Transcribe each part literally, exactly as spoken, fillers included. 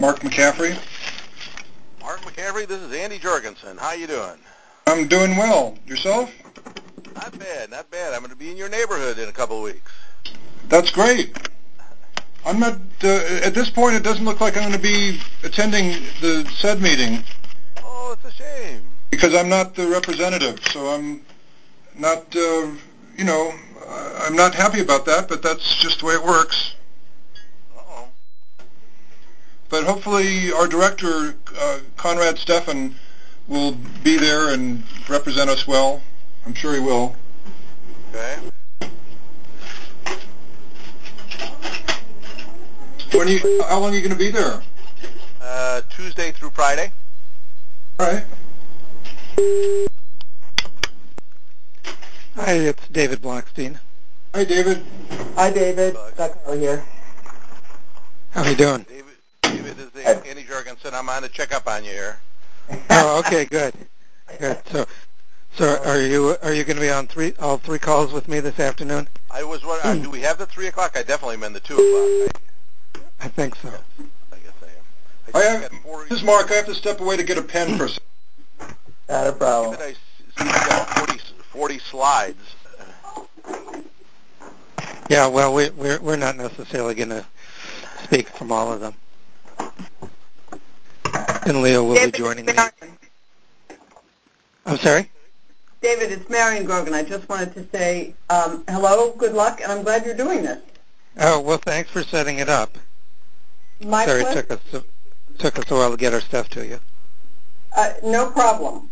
Mark McCaffrey. Mark McCaffrey, this is Andy Jorgensen. How you doing? I'm doing well. Yourself? Not bad, not bad. I'm going to be in your neighborhood in a couple of weeks. That's great. I'm not, uh, at this point it doesn't look like I'm going to be attending the said meeting. Oh, it's a shame. Because I'm not the representative, so I'm not, uh, you know, I'm not happy about that, but that's just the way it works. Uh-oh. But hopefully our director, uh, Conrad Steffen, will be there and represent us well. I'm sure he will. Okay. When are you, how long are you going to be there? Uh, Tuesday through Friday. All right. Hi, it's David Blockstein. Hi, David. Hi, David. Scott Carl here. How are you doing? David, David this is Andy Jorgensen. I'm on to check up on you here. Oh, okay, good. Good. So, so are you are you going to be on three all three calls with me this afternoon? I was wondering, uh, do we have the three o'clock? I definitely meant the two o'clock. I think so. Yes, I guess I am. I, I just have, got four, this is Mark. I have to step away to get a pen for a second. Not a problem. David, I see you got forty, forty slides. Yeah, well, we, we're we're not necessarily going to speak from all of them. And Leo will David, be joining it's me. Marion. I'm sorry? David, it's Marion Grogan. I just wanted to say um, hello, good luck, and I'm glad you're doing this. Oh, well, thanks for setting it up. My Sorry pleasure. it took us, took us a while to get our stuff to you. Uh, no problem.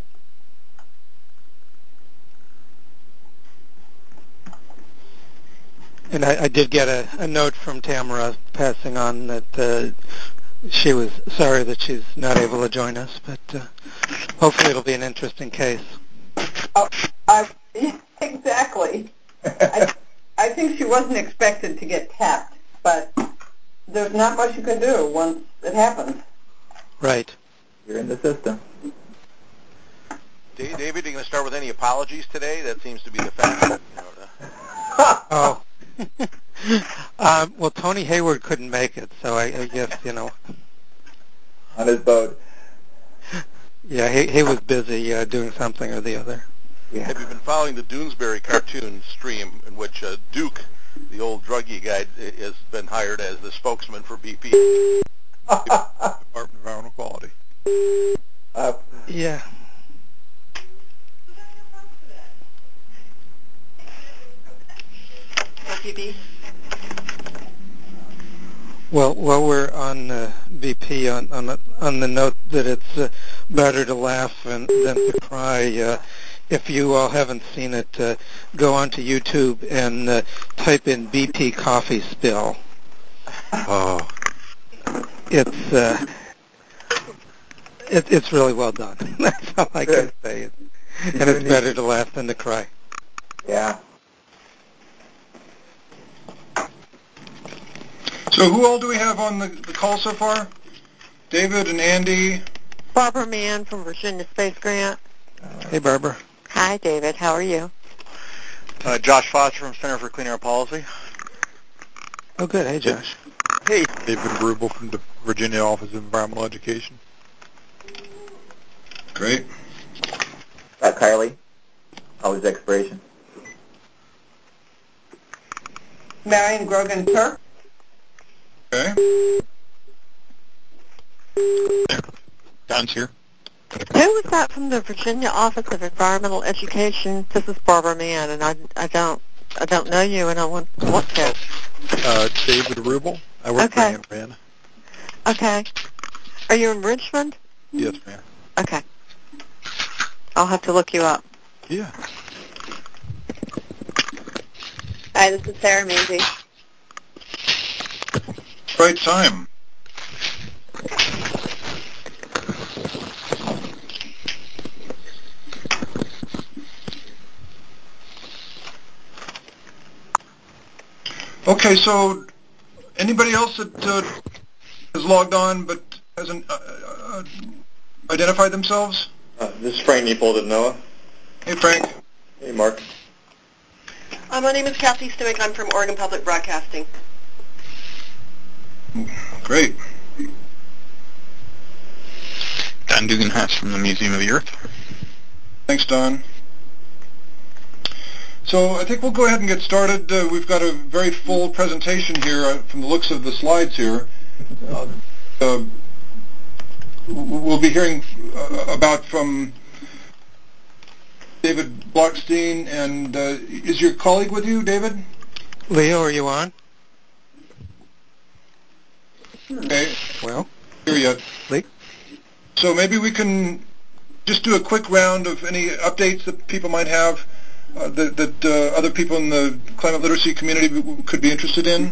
And I, I did get a, a note from Tamara passing on that uh, she was sorry that she's not able to join us, but uh, hopefully it'll be an interesting case. Oh, I, exactly. I, I think she wasn't expected to get tapped, but there's not much you can do once it happens. Right. You're in the system. David, are you going to start with any apologies today? That seems to be the fashion. You know, Oh. um, well, Tony Hayward couldn't make it, so I, I guess, you know. On his boat. Yeah, he, he was busy uh, doing something or the other. Yeah. Have you been following the Doonesbury cartoon stream in which uh, Duke, the old druggie guy, has been hired as the spokesman for B P? Department of Environmental Quality. Uh, Yeah. L P B? Well, while we're on uh, B P, on on the, on the note that it's uh, better to laugh and, than to cry, uh, if you all haven't seen it, uh, go onto YouTube and uh, type in B P coffee spill. Oh. It's uh, it, it's really well done. That's all I can say. And it's better to laugh than to cry. Yeah. So who all do we have on the, the call so far? David and Andy. Barbara Mann from Virginia Space Grant. Hey, Barbara. Hi, David. How are you? Uh, Josh Foster from Center for Clean Air Policy. Oh, good. Hey, Josh. Hey. David Rubel from the Virginia Office of Environmental Education. Great. Scott Carly. Always expiration. Marion Grogan Turk. Okay. Don's here. Who was that from the Virginia Office of Environmental Education? This is Barbara Mann, and I, I don't I don't know you, and I want what to. Uh, David Rubel. I work Okay. for Ann Rand. Okay. Are you in Richmond? Yes, ma'am. Okay. I'll have to look you up. Yeah. Hi, this is Sarah Manzi. Right time. Okay, so anybody else that uh, has logged on but hasn't uh, uh, identified themselves? Uh, this is Frank Neapold at NOAA. Hey, Frank. Hey, Mark. Uh, my name is Kathy Stimick. I'm from Oregon Public Broadcasting. Great. Don Dugan-Haas from the Museum of the Earth. Thanks, Don. So I think we'll go ahead and get started. Uh, we've got a very full presentation here uh, from the looks of the slides here. Uh, uh, we'll be hearing uh, about from David Blockstein, and uh, is your colleague with you, David? Leo, are you on? Okay. Well, here yet. Lee? So maybe we can just do a quick round of any updates that people might have uh, that, that uh, other people in the climate literacy community could be interested in.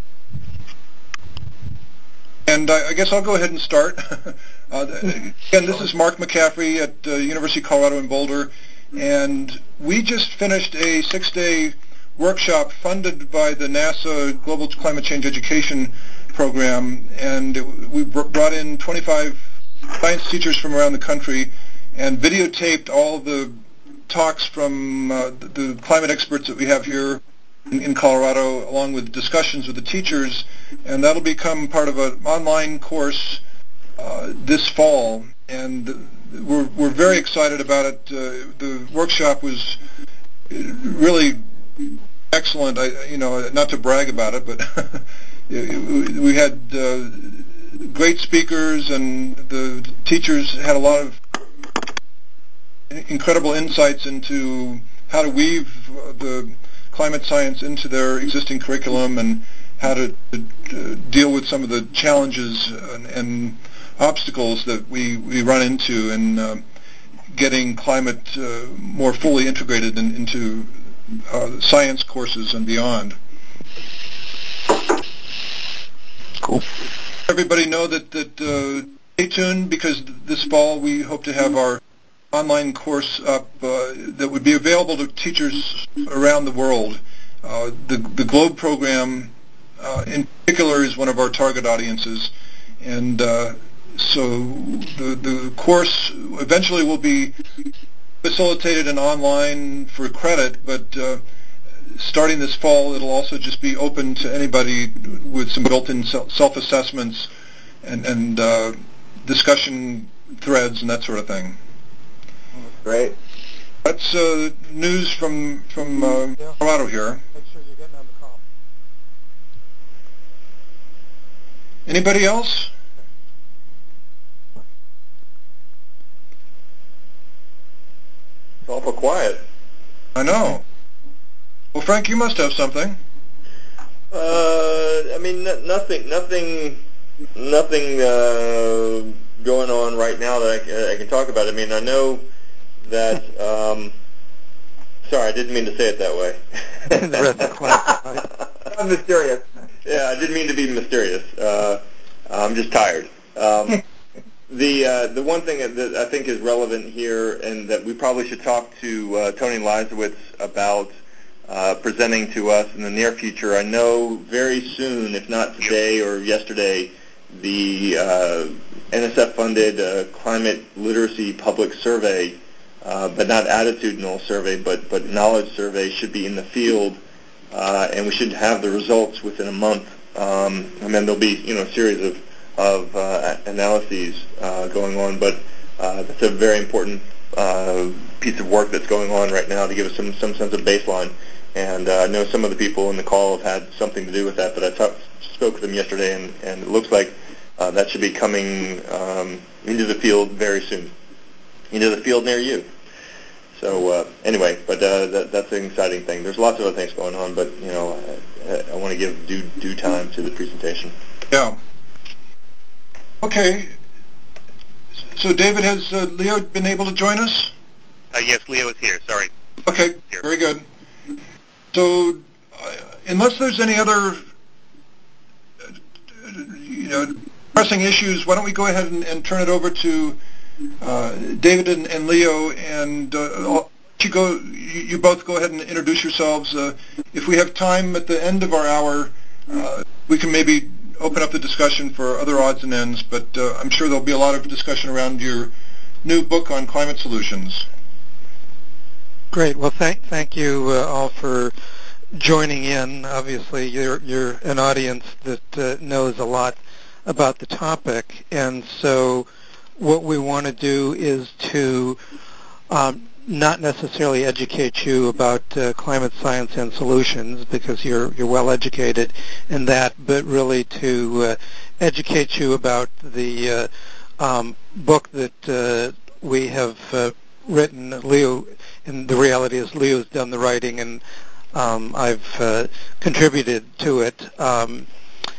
And I, I guess I'll go ahead and start. uh, again, this is Mark McCaffrey at uh, University of Colorado in Boulder, and we just finished a six-day workshop funded by the NASA Global Climate Change Education Program, and it, we br- brought in twenty-five science teachers from around the country and videotaped all the talks from uh, the, the climate experts that we have here in, in Colorado, along with discussions with the teachers, and that'll become part of an online course uh, this fall. And we're, we're very excited about it. Uh, the workshop was really excellent. I, you know, not to brag about it, but we had uh, great speakers, and the teachers had a lot of incredible insights into how to weave the climate science into their existing curriculum and how to, to deal with some of the challenges and, and obstacles that we, we run into in uh, getting climate uh, more fully integrated in, into uh, science courses and beyond. Cool. Everybody know that, that uh, stay tuned, because this fall we hope to have our online course up uh, that would be available to teachers around the world. Uh, the, the GLOBE program uh, in particular is one of our target audiences, and uh, so the, the course eventually will be facilitated and online for credit, but uh, starting this fall it'll also just be open to anybody with some built-in self-assessments and, and uh, discussion threads and that sort of thing. Great. That's uh, news from from uh, Colorado here. Make sure you're getting on the call. Anybody else? It's awful quiet. I know. Well, Frank, you must have something. Uh, I mean, n- nothing, nothing, nothing uh, going on right now that I, c- I can talk about. I mean, I know that. Um, sorry, I didn't mean to say it that way. The rest are classified. I'm mysterious. Yeah, I didn't mean to be mysterious. Uh, I'm just tired. Um, the uh, the one thing that I think is relevant here, and that we probably should talk to uh, Tony Leisowitz about uh, presenting to us in the near future. I know very soon, if not today or yesterday, the uh, N S F-funded uh, climate literacy public survey, uh, but not attitudinal survey, but but knowledge survey, should be in the field, uh, and we should have the results within a month. Um, and then there'll be you know a series of of uh, analyses uh, going on, but uh, that's a very important uh, piece of work that's going on right now to give us some some sense of baseline. And uh, I know some of the people in the call have had something to do with that, but I talk, spoke to them yesterday, and, and it looks like uh, that should be coming um, into the field very soon, into the field near you. So uh, anyway, but uh, that, that's an exciting thing. There's lots of other things going on, but you know, I, I want to give due due time to the presentation. Yeah. Okay. So David, has uh, Leo been able to join us? Uh, yes, Leo is here. Sorry. Okay. Here. Very good. So, uh, unless there's any other, uh, you know, pressing issues, why don't we go ahead and, and turn it over to uh, David and, and Leo, and uh, I'll let you go. You, you both go ahead and introduce yourselves. Uh, if we have time at the end of our hour, uh, we can maybe open up the discussion for other odds and ends. But uh, I'm sure there'll be a lot of discussion around your new book on climate solutions. Great. Well, thank thank you uh, all for joining in. Obviously, you're you're an audience that uh, knows a lot about the topic, and so what we want to do is to um, not necessarily educate you about uh, climate science and solutions, because you're you're well educated in that, but really to uh, educate you about the uh, um, book that uh, we have uh, written. Leo, and the reality is Leo's done the writing, and um, I've uh, contributed to it. Um,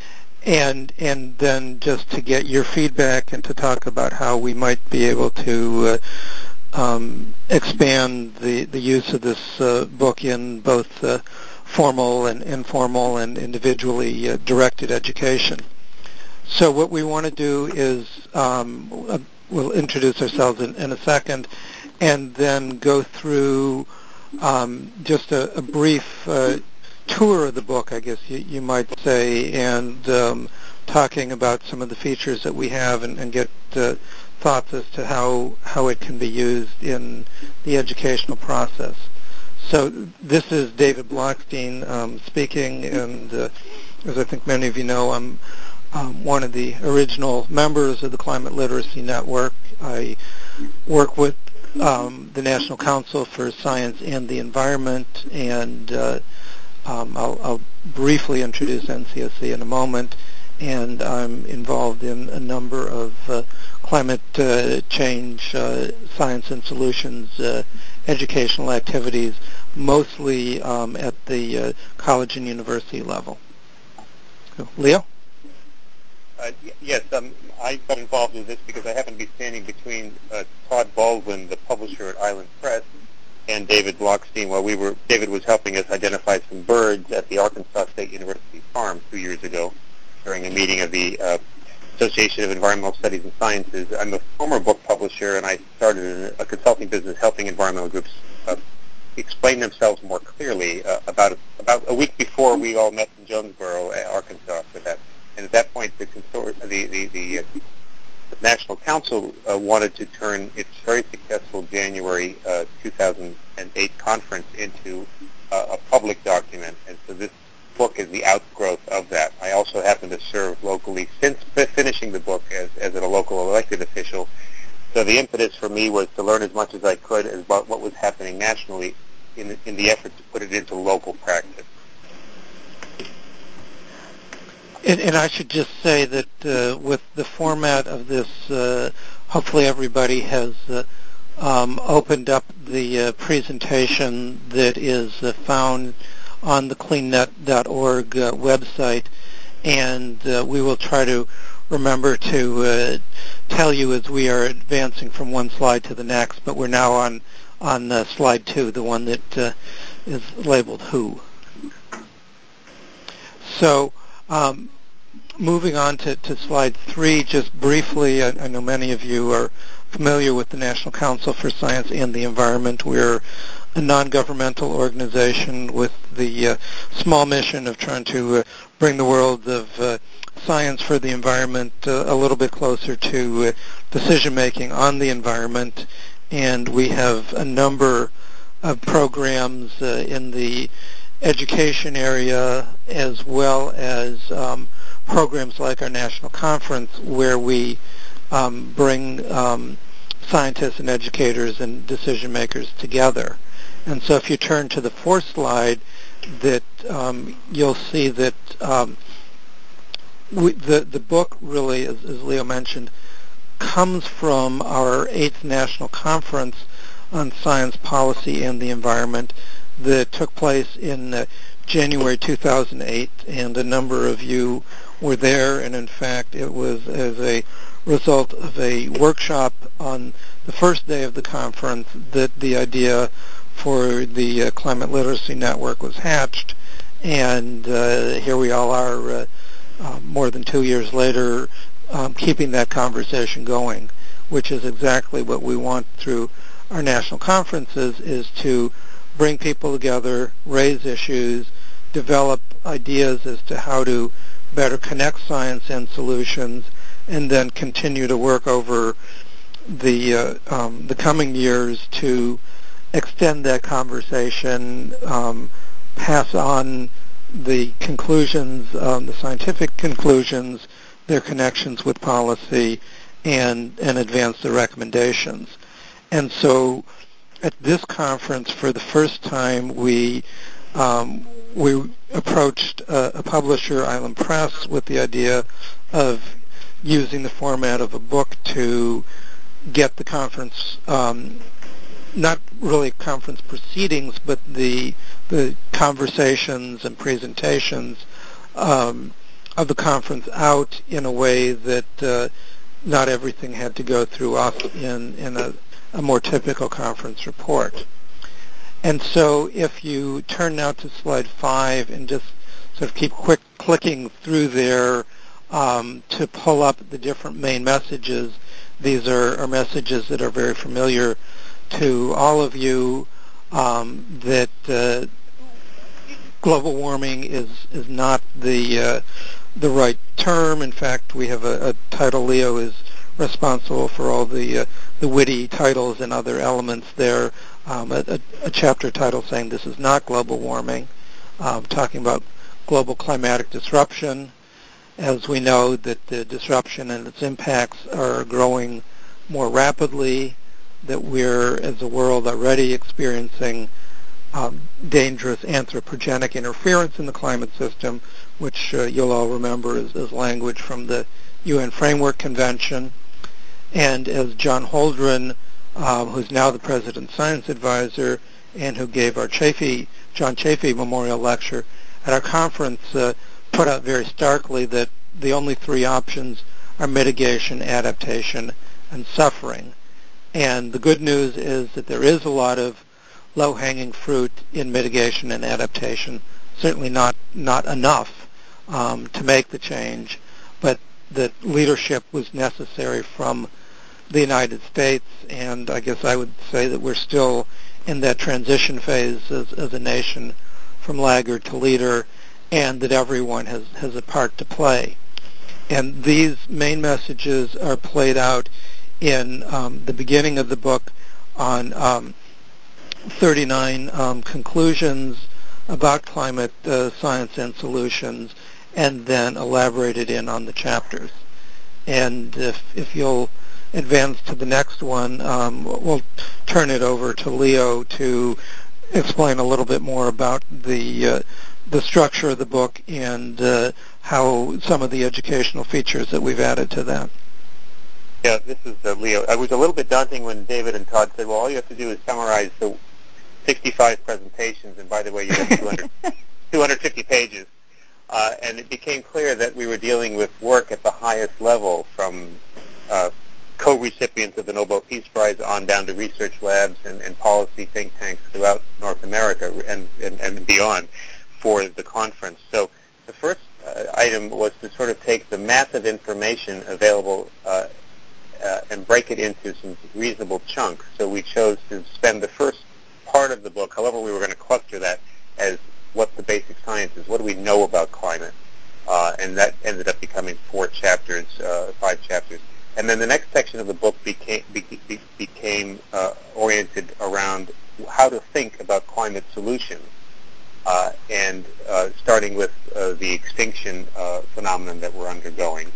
and and then just to get your feedback and to talk about how we might be able to uh, um, expand the, the use of this uh, book in both uh, formal and informal and individually uh, directed education. So what we want to do is um, uh, we'll introduce ourselves in, in a second, and then go through um, just a, a brief uh, tour of the book, I guess you, you might say, and um, talking about some of the features that we have, and, and get uh, thoughts as to how, how it can be used in the educational process. So this is David Blockstein um, speaking, and uh, as I think many of you know, I'm um, one of the original members of the Climate Literacy Network. I work with um, the National Council for Science and the Environment, and uh, Um, I'll, I'll briefly introduce N C S C in a moment, and I'm involved in a number of uh, climate uh, change, uh, science and solutions, uh, educational activities, mostly um, at the uh, college and university level. So, Leo? Uh, yes, um, I got involved in this because I happen to be standing between uh, Todd Baldwin, the publisher at Island Press, and David Blockstein while we were, David was helping us identify some birds at the Arkansas State University farm two years ago during a meeting of the uh, Association of Environmental Studies and Sciences. I'm a former book publisher, and I started a consulting business helping environmental groups uh, explain themselves more clearly uh, about, about a week before we all met in Jonesboro, Arkansas for that. And at that point, the, consor- the, the, the uh, The National Council uh, wanted to turn its very successful January uh, two thousand eight conference into uh, a public document, and so this book is the outgrowth of that. I also happen to serve locally since finishing the book as, as a local elected official, so the impetus for me was to learn as much as I could about what was happening nationally in the, in the effort to put it into local practice. And, and I should just say that uh, with the format of this, uh, hopefully everybody has uh, um, opened up the uh, presentation that is uh, found on the clean net dot org uh, website, and uh, we will try to remember to uh, tell you as we are advancing from one slide to the next, but we're now on, on uh, slide two, the one that uh, is labeled Who. So, Um, moving on to, to slide three, just briefly, I, I know many of you are familiar with the National Council for Science and the Environment. We're a non-governmental organization with the uh, small mission of trying to uh, bring the world of uh, science for the environment uh, a little bit closer to uh, decision-making on the environment. And we have a number of programs uh, in the education area, as well as um, programs like our national conference, where we um, bring um, scientists and educators and decision makers together. And so if you turn to the fourth slide, that um, you'll see that um, we, the, the book really, as, as Leo mentioned, comes from our eighth National Conference on Science, Policy, and the Environment that took place in uh, January two thousand eight, and a number of you were there, and in fact it was as a result of a workshop on the first day of the conference that the idea for the uh, Climate Literacy Network was hatched, and uh, here we all are uh, uh, more than two years later um, keeping that conversation going, which is exactly what we want through our national conferences, is to bring people together, raise issues, develop ideas as to how to better connect science and solutions, and then continue to work over the uh, um, the coming years to extend that conversation, um, pass on the conclusions, um, the scientific conclusions, their connections with policy, and and advance the recommendations. And so at this conference, for the first time, we um, we approached a, a publisher, Island Press, with the idea of using the format of a book to get the conference, um, not really conference proceedings, but the the conversations and presentations um, of the conference out in a way that uh, not everything had to go through us in, in a, a more typical conference report. And so if you turn now to slide five and just sort of keep quick clicking through there um, to pull up the different main messages, these are, are messages that are very familiar to all of you, um, that uh, global warming is, is not the uh, the right term. In fact, we have a, a title. Leo is responsible for all the uh, the witty titles and other elements there. Um, a, a, a chapter title saying this is not global warming, um, talking about global climatic disruption. As we know that the disruption and its impacts are growing more rapidly, that we're, as a world, already experiencing um, dangerous anthropogenic interference in the climate system, which uh, you'll all remember is, is language from the U N Framework Convention. And as John Holdren, um, who's now the President's Science Advisor and who gave our Chafee, John Chafee Memorial Lecture at our conference, uh, put out very starkly that the only three options are mitigation, adaptation, and suffering. And the good news is that there is a lot of low-hanging fruit in mitigation and adaptation, certainly not, not enough um, to make the change, but that leadership was necessary from the United States, and I guess I would say that we're still in that transition phase as, as a nation from laggard to leader, and that everyone has, has a part to play. And these main messages are played out in um, the beginning of the book on um, thirty-nine um, conclusions about climate uh, science and solutions, and then elaborated in on the chapters. And if, if you'll advance to the next one, um, we'll turn it over to Leo to explain a little bit more about the uh, the structure of the book and uh, how some of the educational features that we've added to that. Yeah, this is uh, Leo. It was a little bit daunting when David and Todd said, well, all you have to do is summarize the sixty-five presentations, and by the way, you have two hundred, two hundred fifty pages. Uh, and it became clear that we were dealing with work at the highest level, from uh, co-recipients of the Nobel Peace Prize on down to research labs and, and policy think tanks throughout North America and, and, and beyond for the conference. So the first uh, item was to sort of take the massive information available uh, uh, and break it into some reasonable chunks. So we chose to spend the first part of the book, however we were going to cluster that, as what the basic science is. What do we know about climate? Uh, and that ended up becoming four chapters, uh, five chapters. And then the next section of the book became, be, be, became uh, oriented around how to think about climate solutions, uh, and uh, starting with uh, the extinction uh, phenomenon that we're undergoing.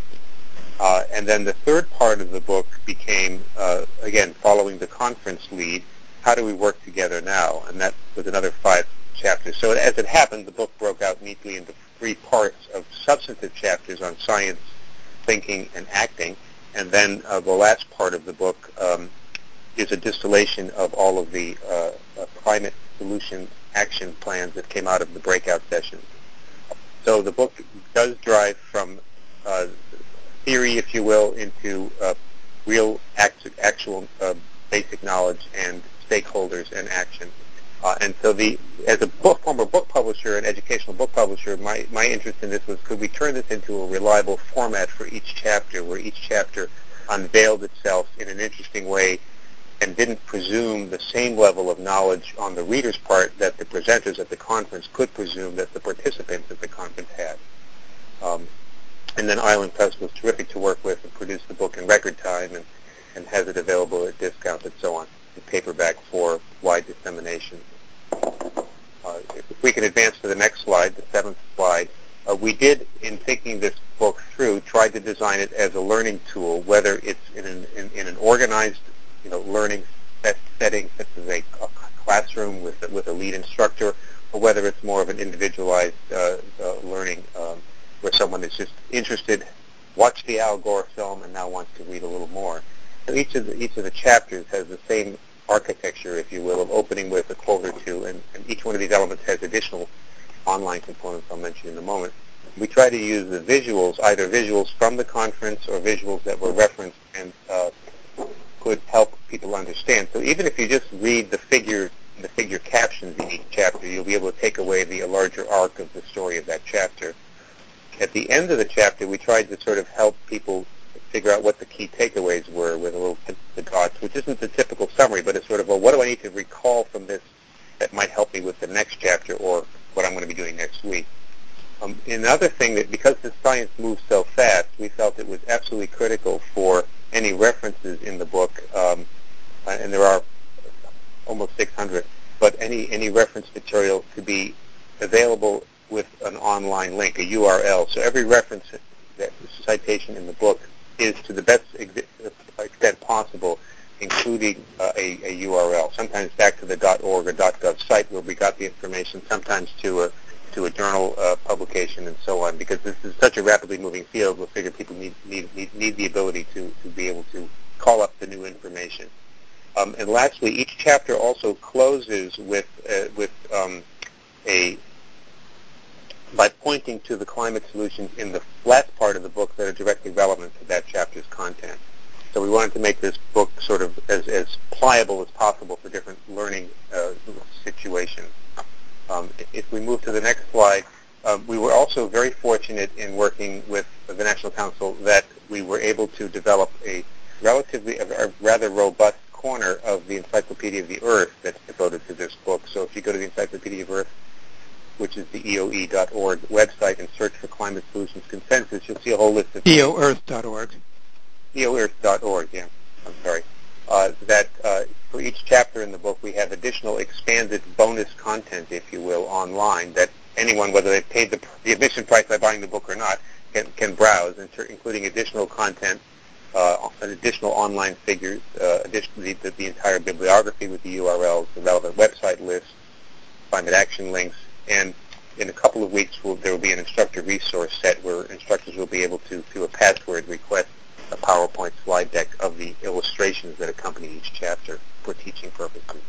Uh, and then the third part of the book became, uh, again, following the conference lead, how do we work together now? And that was another five chapters. So as it happened, the book broke out neatly into three parts of substantive chapters on science, thinking, and acting. And then uh, the last part of the book um, is a distillation of all of the uh, uh, climate solution action plans that came out of the breakout sessions. So the book does drive from uh, theory, if you will, into uh, real act- actual uh, basic knowledge and stakeholders and action. Uh, and so the, as a book, former book publisher and educational book publisher, my, my interest in this was, could we turn this into a reliable format for each chapter, where each chapter unveiled itself in an interesting way and didn't presume the same level of knowledge on the reader's part that the presenters at the conference could presume that the participants at the conference had. Um, and then Island Press was terrific to work with and produced the book in record time and, and has it available at discount and so on, in paperback for wide dissemination. Uh, if we can advance to the next slide, the seventh slide, Uh, we did, in thinking this book through, try to design it as a learning tool, whether it's in an, in, in an organized, you know, learning set setting, such as a, a classroom with with a lead instructor, or whether it's more of an individualized uh, uh, learning um, where someone is just interested, watched the Al Gore film, and now wants to read a little more. So each of the, each of the chapters has the same architecture, if you will, of opening with a quote or two, and, and each one of these elements has additional online components I'll mention in a moment. We try to use the visuals, either visuals from the conference or visuals that were referenced and uh, could help people understand. So even if you just read the figure the figure captions in each chapter, you'll be able to take away the larger arc of the story of that chapter. At the end of the chapter, we tried to sort of help people figure out what the key takeaways were with a little the dots, which isn't the typical summary, but it's sort of, well, what do I need to recall from this that might help me with the next chapter or what I'm going to be doing next week. Um, another thing that, because the science moves so fast, we felt it was absolutely critical for any references in the book, um, and there are almost six hundred, but any, any reference material to be available with an online link, a U R L. So every reference, that citation in the book is to the best extent possible, including uh, a, a U R L. Sometimes back to the .org or .gov site where we got the information, sometimes to a to a journal uh, publication and so on. Because this is such a rapidly moving field, we'll figure people need need need, need the ability to, to be able to call up the new information. Um, and lastly, each chapter also closes with uh, with um, a by pointing to the climate solutions in the last part of the book that are directly relevant to that chapter's content. So we wanted to make this book sort of as, as pliable as possible for different learning uh, situations. Um, if we move to the next slide, um, we were also very fortunate in working with the National Council that we were able to develop a relatively, a, a rather robust corner of the Encyclopedia of the Earth that's devoted to this book. So if you go to the Encyclopedia of Earth, which is the E O E dot org website, and search for Climate Solutions Consensus, you'll see a whole list of E O Earth dot org. E O Earth dot org, yeah, I'm sorry. Uh, that uh, for each chapter in the book, we have additional expanded bonus content, if you will, online that anyone, whether they've paid the, the admission price by buying the book or not, can, can browse, including additional content, uh, additional online figures, uh, additionally the, the entire bibliography with the U R Ls, the relevant website lists, climate action links, and in a couple of weeks we'll, there will be an instructor resource set where instructors will be able to, through a password, request a PowerPoint slide deck of the illustrations that accompany each chapter for teaching purposes.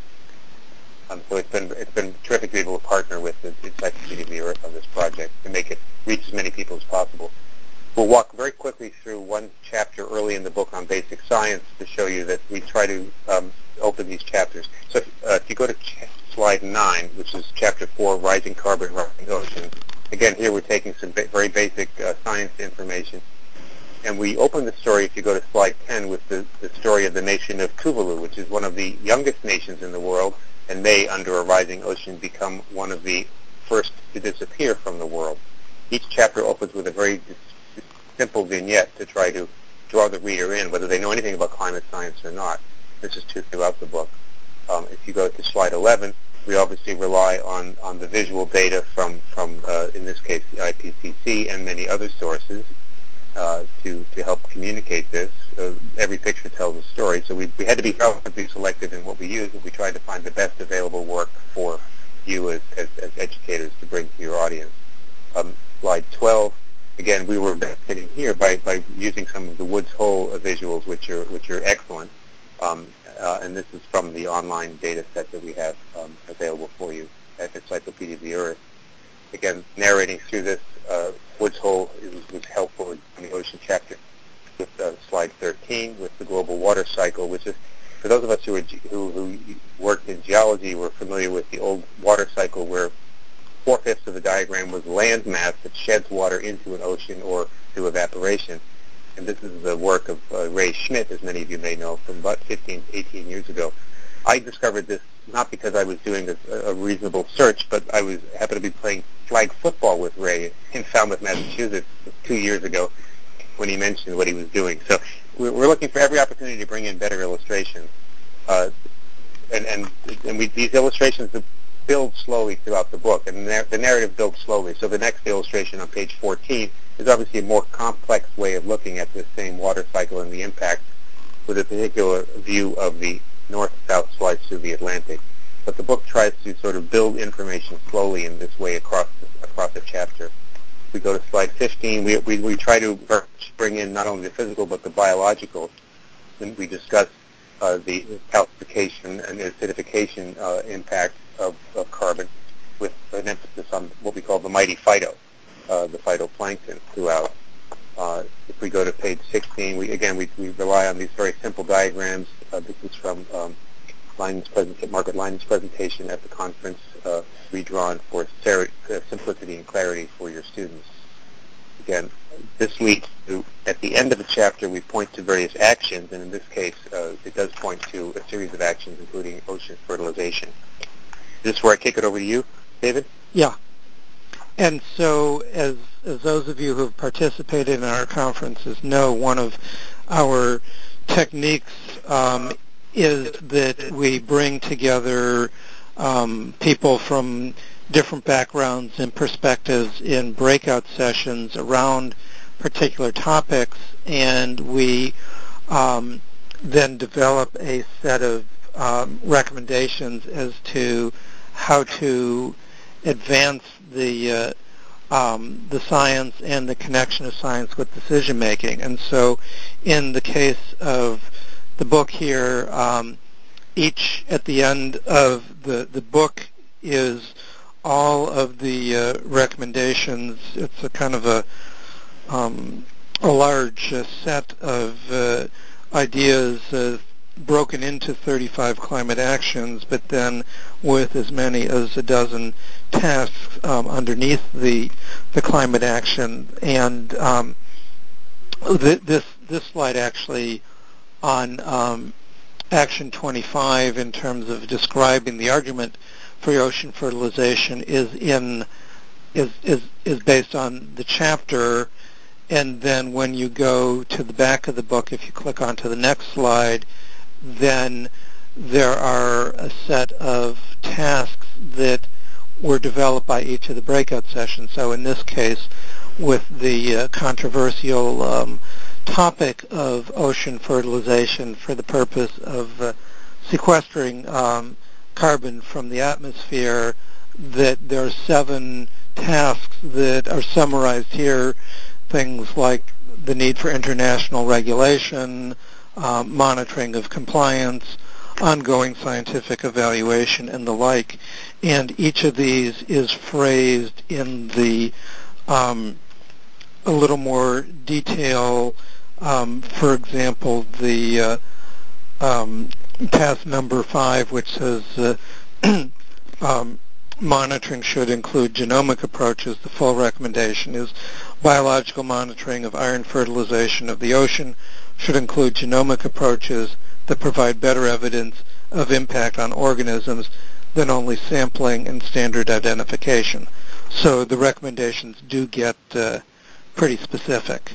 Um, so it's been it's been terrific to be able to partner with the Encyclopedia of the Earth on this project to make it reach as many people as possible. We'll walk very quickly through one chapter early in the book on basic science to show you that we try to um, open these chapters. So if, uh, if you go to ch- slide nine, which is chapter four, Rising Carbon, Rising Oceans, again, here we're taking some ba- very basic uh, science information. And we open the story, if you go to slide ten, with the, the story of the nation of Tuvalu, which is one of the youngest nations in the world, and may, under a rising ocean, become one of the first to disappear from the world. Each chapter opens with a very dis- simple vignette to try to draw the reader in, whether they know anything about climate science or not. This is true throughout the book. Um, if you go to slide eleven, we obviously rely on, on the visual data from, from uh, in this case, the I P C C and many other sources. Uh, to, to help communicate this. Uh, every picture tells a story, so we, we had to be relatively selective in what we used, and we tried to find the best available work for you as, as, as educators to bring to your audience. Um, slide twelve, again, we were benefiting here by, by using some of the Woods Hole visuals, which are which are excellent, um, uh, and this is from the online data set that we have um, available for you at Encyclopedia of the Earth. Again, narrating through this, uh, Woods Hole was, was helpful in the ocean chapter with uh, slide thirteen, with the global water cycle, which is, for those of us who, are, who, who worked in geology, we're familiar with the old water cycle where four-fifths of the diagram was land mass that sheds water into an ocean or through evaporation. And this is the work of uh, Ray Schmidt, as many of you may know, from about fifteen, eighteen years ago. I discovered this not because I was doing a, a reasonable search, but I was happened to be playing flag football with Ray in Falmouth, Massachusetts, two years ago when he mentioned what he was doing. So we're, we're looking for every opportunity to bring in better illustrations. Uh, and and, and we, these illustrations build slowly throughout the book, and the, the narrative builds slowly. So the next illustration on page fourteen is obviously a more complex way of looking at this same water cycle and the impact with a particular view of the north-south slice through the Atlantic. But the book tries to sort of build information slowly in this way across the, across a chapter. We go to slide fifteen. We, we, we try to bring in not only the physical but the biological. And we discuss uh, the calcification and acidification uh, impact of, of carbon with an emphasis on what we call the mighty phyto, uh, the phytoplankton throughout. Uh, if we go to page sixteen, we again we, we rely on these very simple diagrams. Uh, this is from um, Leinen's present, Margaret Leinen's presentation at the conference, uh, redrawn for ser- uh, simplicity and clarity for your students. Again, this leads to, at the end of the chapter, we point to various actions, and in this case, uh, it does point to a series of actions, including ocean fertilization. Is this where I kick it over to you, David? Yeah. And so, as as those of you who have participated in our conferences know, one of our techniques um, is that we bring together um, people from different backgrounds and perspectives in breakout sessions around particular topics, and we um, then develop a set of um, recommendations as to how to advance the uh, um, the science and the connection of science with decision making. And so, in the case of the book here, um, each at the end of the the book is all of the uh, recommendations. It's a kind of a um, a large uh, set of uh, ideas uh, broken into thirty-five climate actions, but then with as many as a dozen tasks um, underneath the the climate action. And um, th- this this slide actually on um, action twenty-five in terms of describing the argument for ocean fertilization is in is is is based on the chapter. And then when you go to the back of the book, if you click onto the next slide, then there are a set of tasks that were developed by each of the breakout sessions. So in this case, with the uh, controversial um, topic of ocean fertilization for the purpose of uh, sequestering um, carbon from the atmosphere, that there are seven tasks that are summarized here, things like the need for international regulation, uh, monitoring of compliance, ongoing scientific evaluation, and the like. And each of these is phrased in the um, a little more detail. Um, for example, the uh, um, task number five, which says uh, um, monitoring should include genomic approaches. The full recommendation is biological monitoring of iron fertilization of the ocean should include genomic approaches that provide better evidence of impact on organisms than only sampling and standard identification. So the recommendations do get uh, pretty specific.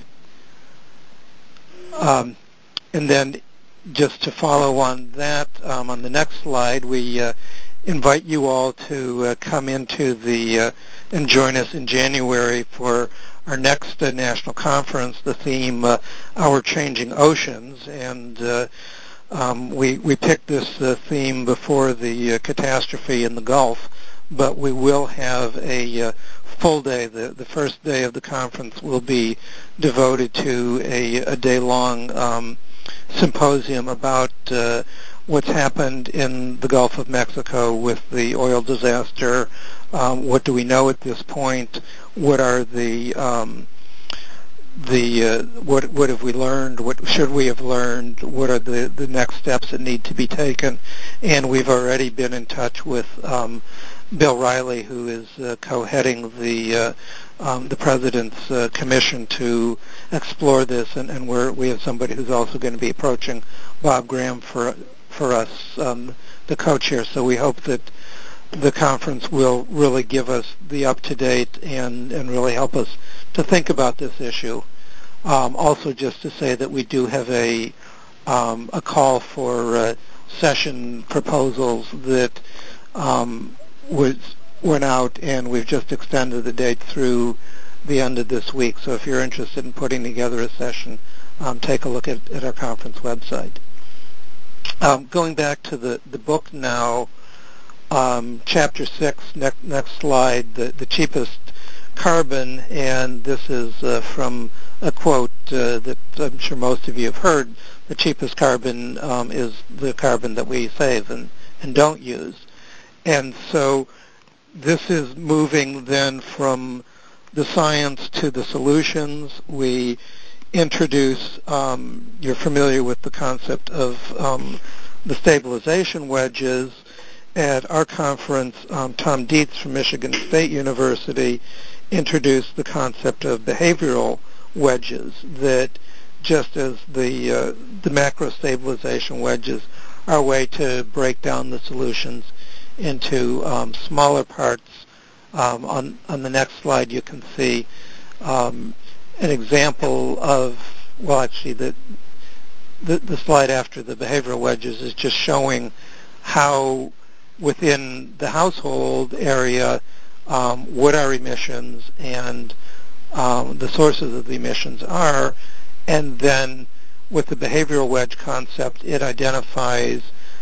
Um, and then just to follow on that, um, on the next slide, we uh, invite you all to uh, come into the uh, and join us in January for our next uh, national conference, the theme, uh, Our Changing Oceans. And uh, um, we, we picked this uh, theme before the uh, catastrophe in the Gulf, but we will have a uh, full day. The, the first day of the conference will be devoted to a, a day-long um, symposium about uh, what's happened in the Gulf of Mexico with the oil disaster. Um, what do we know at this point? What are the um, the uh, what what have we learned? What should we have learned? What are the, the next steps that need to be taken? And we've already been in touch with um, Bill Riley, who is uh, co-heading the uh, um, the President's uh, Commission to explore this, and, and we're, we have somebody who's also going to be approaching Bob Graham for for us, um, the co-chair. So we hope that the conference will really give us the up-to-date and, and really help us to think about this issue. Um, also, just to say that we do have a um, a call for uh, session proposals that um, was went out, and we've just extended the date through the end of this week. So if you're interested in putting together a session, um, take a look at, at our conference website. Um, going back to the, the book now, um, chapter six, ne- next slide, the, the cheapest carbon, and this is uh, from a quote uh, that I'm sure most of you have heard. The cheapest carbon um, is the carbon that we save and, and don't use. And so this is moving then from the science to the solutions. We introduce, um, you're familiar with the concept of um, the stabilization wedges. At our conference, um, Tom Dietz from Michigan State University introduced the concept of behavioral wedges, that just as the uh, the macro stabilization wedges are a way to break down the solutions into um, smaller parts. Um, on, on the next slide you can see um, an example of, well actually the, the, the slide after the behavioral wedges is just showing how within the household area um, what our emissions and um, the sources of the emissions are, and then with the behavioral wedge concept it identifies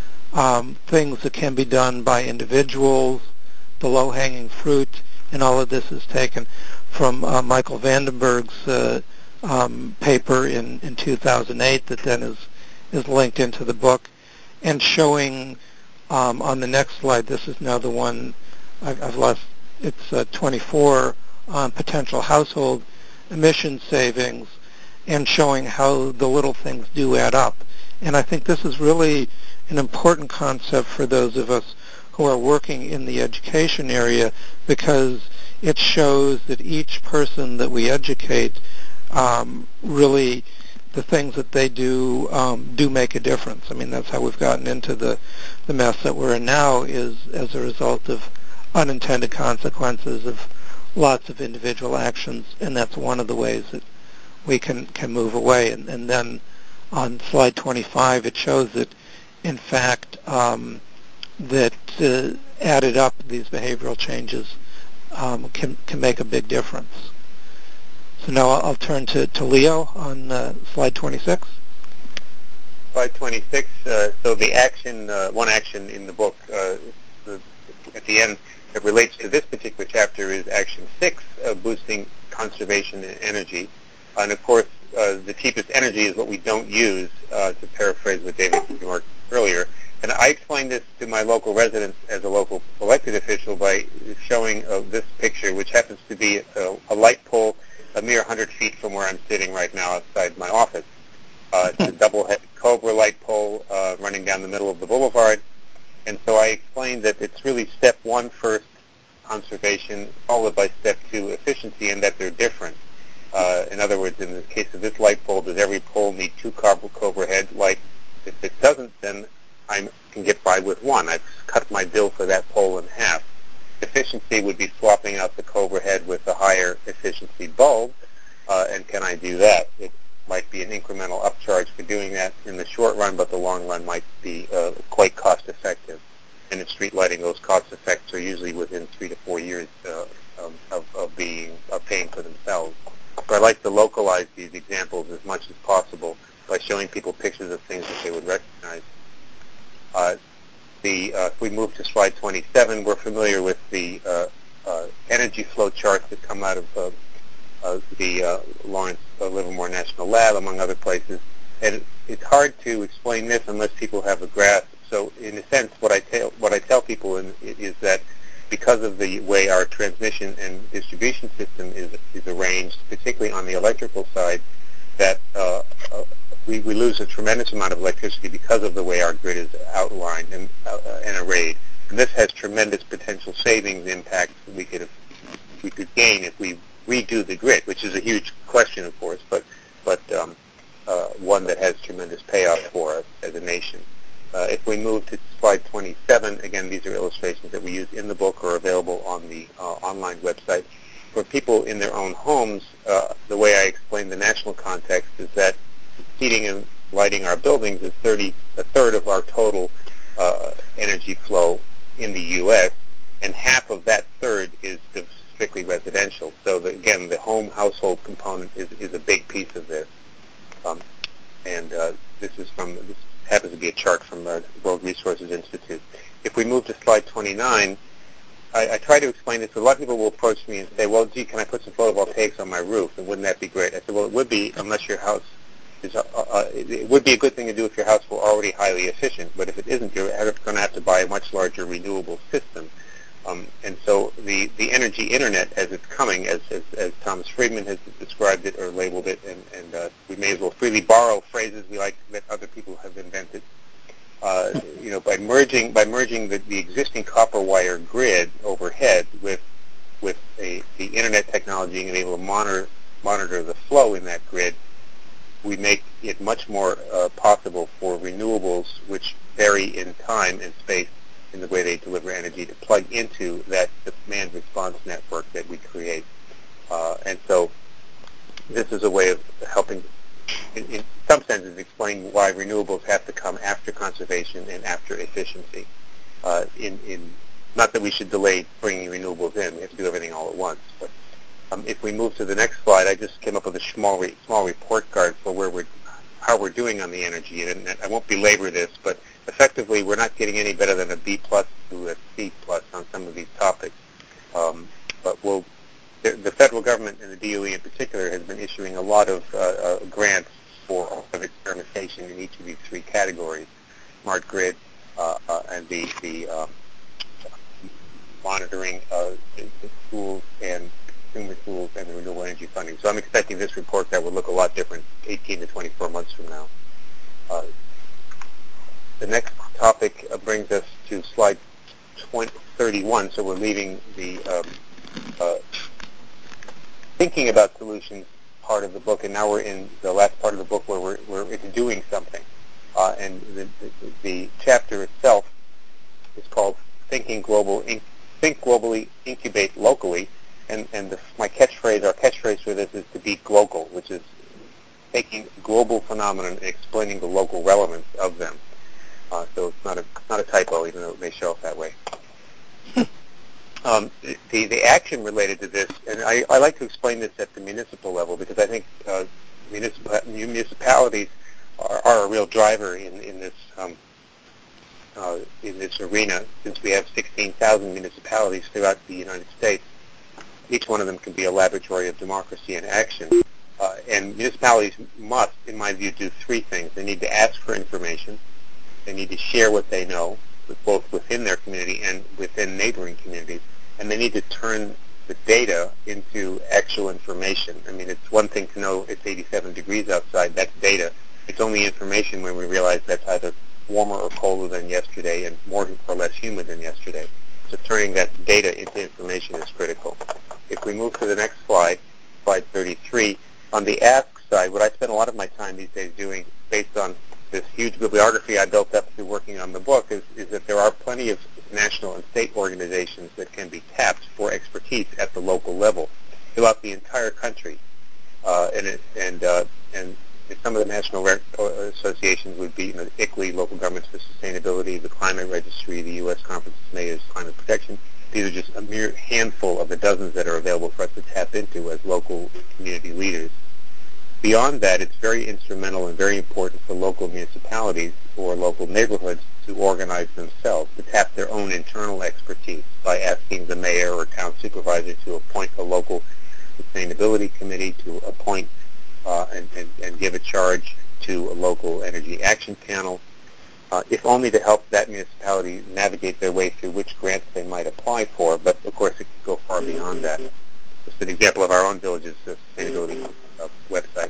Um, things that can be done by individuals, the low-hanging fruit, and all of this is taken from uh, Michael Vandenberg's uh, um, paper in, in two thousand eight that then is, is linked into the book, and showing um, on the next slide, this is now the one I've, I've lost, it's uh, twenty-four on potential household emission savings, and showing how the little things do add up. And I think this is really an important concept for those of us who are working in the education area, because it shows that each person that we educate, um, really the things that they do um, do make a difference. I mean, that's how we've gotten into the, the mess that we're in now, is as a result of unintended consequences of lots of individual actions, and that's one of the ways that we can, can move away. And, and then on slide twenty-five, it shows that in fact, um, that uh, added up, these behavioral changes um, can, can make a big difference. So now I'll, I'll turn to, to Leo on uh, slide twenty-six. Slide twenty-six, uh, so the action, uh, one action in the book uh, the, at the end that relates to this particular chapter is action six, uh, boosting conservation and energy. And of course, uh, the cheapest energy is what we don't use, uh, to paraphrase what David remarked earlier. And I explained this to my local residents as a local elected official by showing uh, this picture, which happens to be a, a light pole a mere one hundred feet from where I'm sitting right now outside my office. Uh, it's a double-headed Cobra light pole uh, running down the middle of the boulevard. And so I explained that it's really step one first, conservation, followed by step two, efficiency, and that they're different. Uh, in other words, in the case of this light pole, does every pole need two Cobra head lights? If it doesn't, then I can get by with one. I've cut my bill for that pole in half. Efficiency would be swapping out the Cobra head with a higher efficiency bulb, uh, and can I do that? It might be an incremental upcharge for doing that in the short run, but the long run might be uh, quite cost effective. And in street lighting, those cost effects are usually within three to four years uh, um, of, of being of paying for themselves. So I like to localize these examples as much as possible by showing people pictures of things that they would recognize. Uh, the, uh, if we move to slide twenty-seven, we're familiar with the uh, uh, energy flow charts that come out of uh, uh, the uh, Lawrence uh, Livermore National Lab, among other places. And it's hard to explain this unless people have a grasp. So in a sense, what I tell, what I tell people in, is that because of the way our transmission and distribution system is, is arranged, particularly on the electrical side, that uh, uh, we, we lose a tremendous amount of electricity because of the way our grid is outlined and, uh, and arrayed. And this has tremendous potential savings impacts that we could we could gain if we redo the grid, which is a huge question, of course, but but um, uh, one that has tremendous payoff for us as a nation. Uh, if we move to slide twenty-seven, again, these are illustrations that we use in the book or available on the uh, online website. For people in their own homes, uh, the way I explain the national context is that heating and lighting our buildings is thirty, a third of our total uh, energy flow in the U S, and half of that third is strictly residential. So the, again, the home household component is, is a big piece of this. Um, and uh, this is from this happens to be a chart from the World Resources Institute. If we move to slide twenty-nine, I, I try to explain this. A lot of people will approach me and say, "Well, gee, can I put some photovoltaics on my roof? And wouldn't that be great?" I said, "Well, it would be, unless your house is. Uh, uh, it, it would be a good thing to do if your house were already highly efficient. But if it isn't, you're going to have to buy a much larger renewable system." Um, and so the, the energy internet, as it's coming, as, as, as Thomas Friedman has described it or labeled it, and, and uh, we may as well freely borrow phrases we like that other people have invented. Uh, you know, by merging by merging the, the existing copper wire grid overhead with with a, the internet technology and able to monitor monitor the flow in that grid, we make it much more uh, possible for renewables, which vary in time and space in the way they deliver energy, to plug into that demand response network that we create. Uh, and so this is a way of helping, in, in some senses, explain why renewables have to come after conservation and after efficiency. Uh, in, in not that we should delay bringing renewables in. We have to do everything all at once. But um, if we move to the next slide, I just came up with a small, re, small report card for where we're, how we're doing on the energy. And I won't belabor this, but effectively, we're not getting any better than a B plus to a C plus on some of these topics. Um, but we'll, the, the federal government and the D O E in particular has been issuing a lot of uh, uh, grants for of experimentation in each of these three categories: smart grid uh, uh, and the the um, monitoring uh, the, the tools and consumer tools and the renewable energy funding. So I'm expecting this report that will look a lot different eighteen to twenty-four months from now. Uh, The next topic uh, brings us to slide thirty-one, so we're leaving the um, uh, thinking about solutions part of the book, and now we're in the last part of the book where we're, we're into doing something. Uh, and the, the, the chapter itself is called Thinking Global, In- Think Globally, Incubate Locally, and, and the, my catchphrase, our catchphrase for this is to be global, which is taking global phenomena and explaining the local relevance of them. Uh, so it's not a not a typo, even though it may show up that way. um, the the action related to this, and I, I like to explain this at the municipal level because I think uh, municipal, municipalities are, are a real driver in in this um, uh, in this arena. Since we have sixteen thousand municipalities throughout the United States, each one of them can be a laboratory of democracy in action. Uh, and municipalities must, in my view, do three things. They need to ask for information. They need to share what they know, with both within their community and within neighboring communities, and they need to turn the data into actual information. I mean, it's one thing to know it's eighty-seven degrees outside. That's data. It's only information when we realize that's either warmer or colder than yesterday and more or less humid than yesterday. So turning that data into information is critical. If we move to the next slide, slide thirty-three, on the ask side, what I spend a lot of my time these days doing, based on this huge bibliography I built up through working on the book, is, is that there are plenty of national and state organizations that can be tapped for expertise at the local level throughout the entire country. Uh, and it, and uh, and some of the national rec- associations would be, you know, I C L I, Local Governments for Sustainability, the Climate Registry, the U S Conference of Mayors Climate Protection. These are just a mere handful of the dozens that are available for us to tap into as local community leaders. Beyond that, it's very instrumental and very important for local municipalities or local neighborhoods to organize themselves, to tap their own internal expertise by asking the mayor or town supervisor to appoint a local sustainability committee, to appoint uh, and, and, and give a charge to a local energy action panel, uh, if only to help that municipality navigate their way through which grants they might apply for, but of course it can go far beyond that. Just an example of our own village's sustainability uh, website.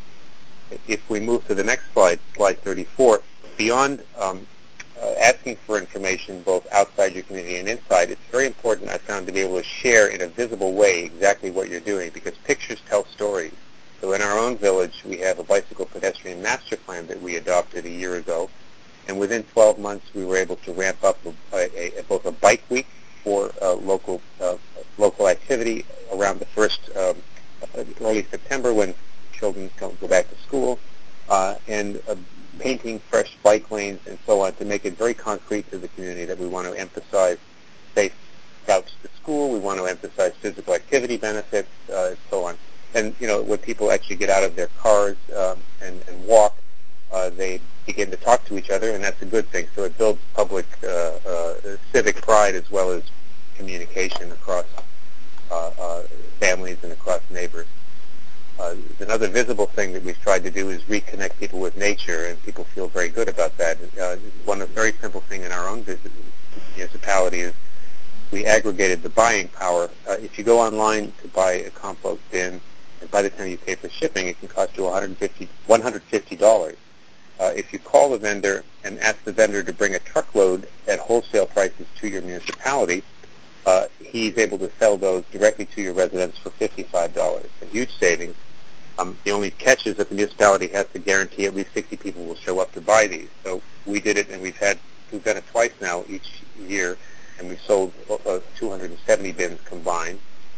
If we move to the next slide, slide thirty-four, beyond um, uh, asking for information both outside your community and inside, it's very important, I found, to be able to share in a visible way exactly what you're doing, because pictures tell stories. So in our own village, we have a bicycle pedestrian master plan that we adopted a year ago, and within twelve months, we were able to ramp up a, a, a, both a bike week for uh, local uh, local activity around the first um, early September when children go back to school, uh, and uh, painting fresh bike lanes and so on to make it very concrete to the community that we want to emphasize safe school. We want to emphasize physical activity benefits, uh, and so on. And, you know, when people actually get out of their cars um, and, and walk, uh, they begin to talk to each other, and that's a good thing. So it builds public uh, uh, civic pride as well as communication across uh, uh, families and across neighbors. Uh, another visible thing that we've tried to do is reconnect people with nature, and people feel very good about that. Uh, one very simple thing in our own business, municipality is we aggregated the buying power. Uh, if you go online to buy a compost bin, and by the time you pay for shipping, it can cost you one hundred fifty dollars. one hundred fifty dollars. Uh, if you call the vendor and ask the vendor to bring a truckload at wholesale prices to your municipality, uh, he's able to sell those directly to your residents for fifty-five dollars. A huge savings. Um, the only catch is that the municipality has to guarantee at least sixty people will show up to buy these. So we did it, and we've had we've done it twice now each year, and we've sold uh, two hundred seventy bins combined,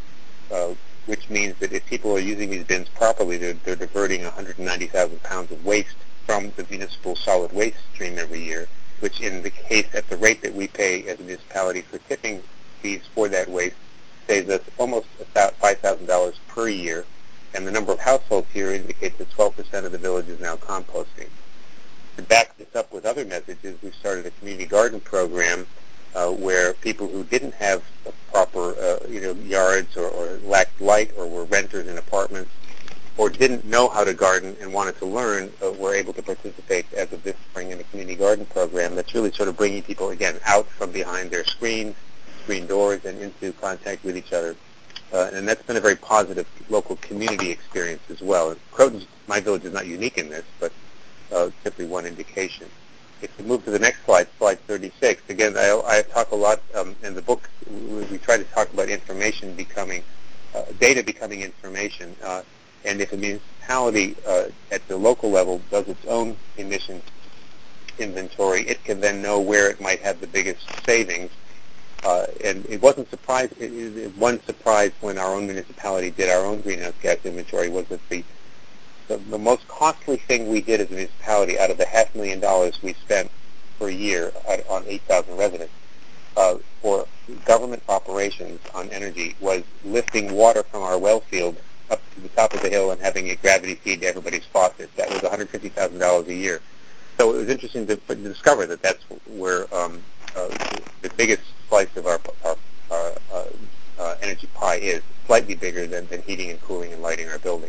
uh, which means that if people are using these bins properly, they're, they're diverting one hundred ninety thousand pounds of waste from the municipal solid waste stream every year, which in the case at the rate that we pay as a municipality for tipping fees for that waste saves us almost about five thousand dollars per year. And the number of households here indicates that twelve percent of the village is now composting. To back this up with other messages, we've started a community garden program uh, where people who didn't have a proper uh, you know, yards or, or lacked light or were renters in apartments or didn't know how to garden and wanted to learn uh, were able to participate as of this spring in a community garden program that's really sort of bringing people, again, out from behind their screens, screen doors, and into contact with each other. Uh, and that's been a very positive local community experience as well. And Croton's, my village is not unique in this, but uh, simply one indication. If we move to the next slide, slide thirty-six, again, I, I talk a lot um, in the book. We, we try to talk about information becoming, uh, data becoming information. Uh, and if a municipality uh, at the local level does its own emission inventory, it can then know where it might have the biggest savings. Uh, and it wasn't surprised. It, it, one surprise when our own municipality did our own greenhouse gas inventory was that the, the the most costly thing we did as a municipality out of the half million dollars we spent per year on eight thousand residents uh, for government operations on energy was lifting water from our well field up to the top of the hill and having it gravity feed to everybody's faucets. That was one hundred fifty thousand dollars a year. So it was interesting to, to discover that that's where um, uh, the biggest slice of our, our, our uh, uh, energy pie is, slightly bigger than, than heating and cooling and lighting our buildings.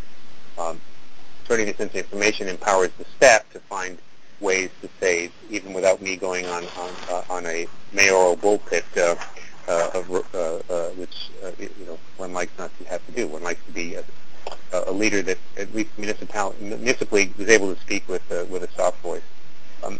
Um, turning this into information empowers the staff to find ways to save, even without me going on on, uh, on a mayoral bullpit, uh, uh, of, uh, uh, which uh, you know one likes not to have to do. One likes to be a, a leader that at least municipal, municipally is able to speak with uh, with a soft voice. Um,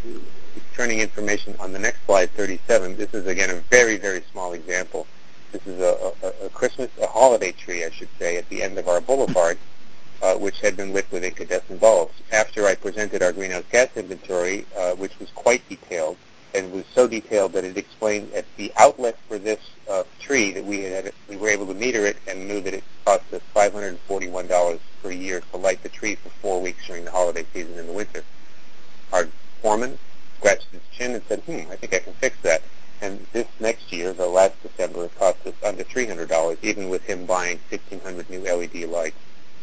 turning information on the next slide, thirty-seven. This is again a very, very small example. This is a, a, a Christmas, a holiday tree, I should say, at the end of our boulevard, uh, which had been lit with incandescent bulbs. After I presented our greenhouse gas inventory, uh, which was quite detailed, and was so detailed that it explained at the outlet for this uh, tree that we had, we were able to meter it and knew that it cost us five hundred forty-one dollars per year to light the tree for four weeks during the holiday season in the winter. Our foreman scratched his chin and said, hmm, I think I can fix that. And this next year, the last December, it cost us under three hundred dollars, even with him buying fifteen hundred new L E D lights.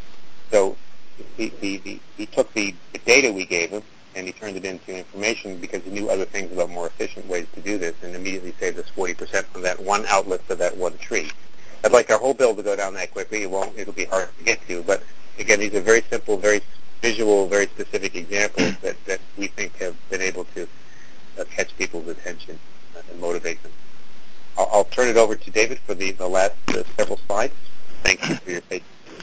So he, he, he, he took the, the data we gave him, and he turned it into information because he knew other things about more efficient ways to do this, and immediately saved us forty percent from that one outlet for that one tree. I'd like our whole bill to go down that quickly. It won't. It'll be hard to get to. But again, these are very simple, very visual, very specific examples that, that we think have been able to uh, catch people's attention uh, and motivate them. I'll, I'll turn it over to David for the, the last uh, several slides. Thank you for your patience.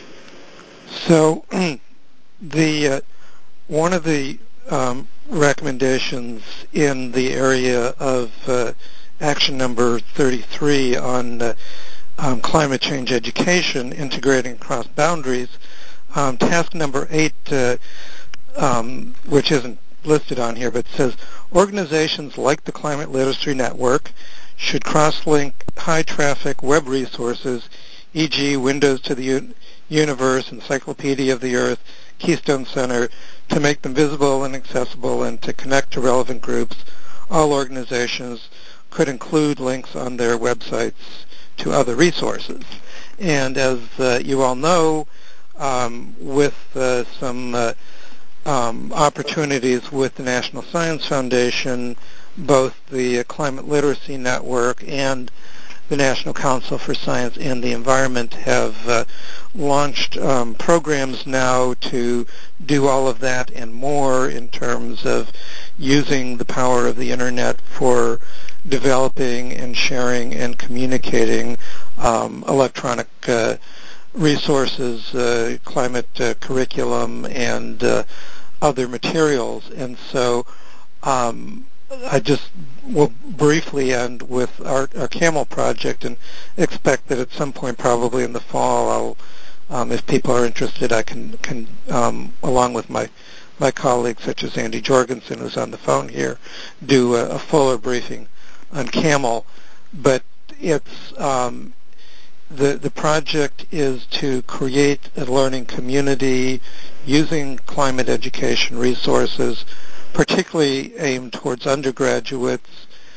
So the uh, one of the um, recommendations in the area of uh, action number thirty-three on uh, um, climate change education, integrating across boundaries, um, task number eight, uh, um, which isn't listed on here, but says organizations like the Climate Literacy Network should cross-link high-traffic web resources, for example. Windows to the U- Universe, Encyclopedia of the Earth, Keystone Center, to make them visible and accessible and to connect to relevant groups. All organizations could include links on their websites to other resources. And as uh, you all know, um, with uh, some uh, um, opportunities with the National Science Foundation, both the Climate Literacy Network and the National Council for Science and the Environment have uh, launched um, programs now to do all of that and more in terms of using the power of the Internet for developing and sharing and communicating um, electronic uh, resources, uh, climate uh, curriculum, and uh, other materials. And so um, I just will briefly end with our, our CAMEL project and expect that at some point, probably in the fall, I'll, um, if people are interested, I can, can um, along with my, my colleagues such as Andy Jorgensen, who's on the phone here, do a, a fuller briefing on CAMEL. But it's um, the the project is to create a learning community using climate education resources, particularly aimed towards undergraduates.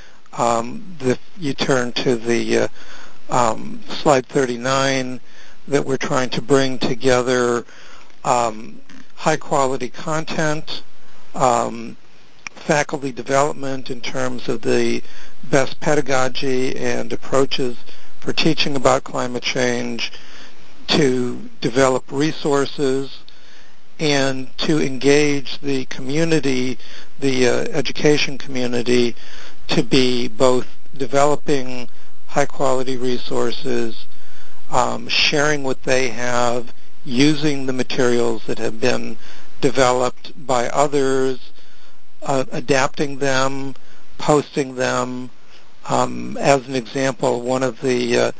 Um, the, you turn to the uh, um, slide thirty-nine, that we're trying to bring together um, high-quality content, um, faculty development in terms of the best pedagogy and approaches for teaching about climate change, to develop resources, and to engage the community, the uh, education community, to be both developing high-quality resources, um, sharing what they have, using the materials that have been developed by others, uh, adapting them, posting them. Um, as an example, one of the uh,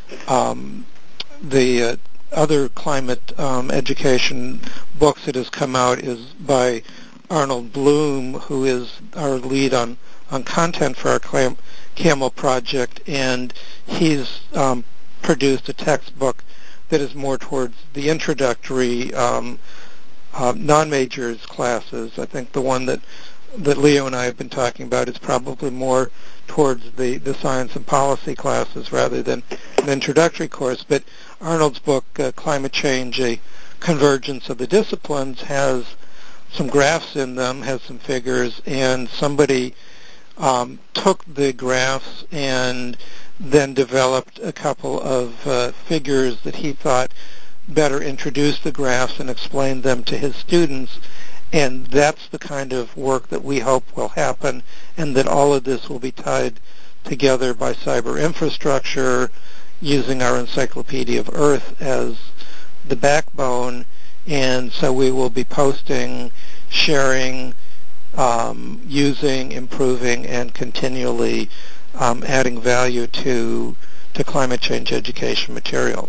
um, the uh, other climate um, education books that has come out is by Arnold Bloom, who is our lead on, on content for our Clam- CAMEL project, and he's um, produced a textbook that is more towards the introductory um, uh, non-majors classes. I think the one that, that Leo and I have been talking about is probably more towards the, the science and policy classes rather than an introductory course. But Arnold's book, uh, Climate Change, A Convergence of the Disciplines, has some graphs in them, has some figures, and somebody um, took the graphs and then developed a couple of uh, figures that he thought better introduced the graphs and explained them to his students. And that's the kind of work that we hope will happen, and that all of this will be tied together by cyber infrastructure, using our Encyclopedia of Earth as the backbone. And so we will be posting, sharing, um, using, improving, and continually um, adding value to to climate change education materials.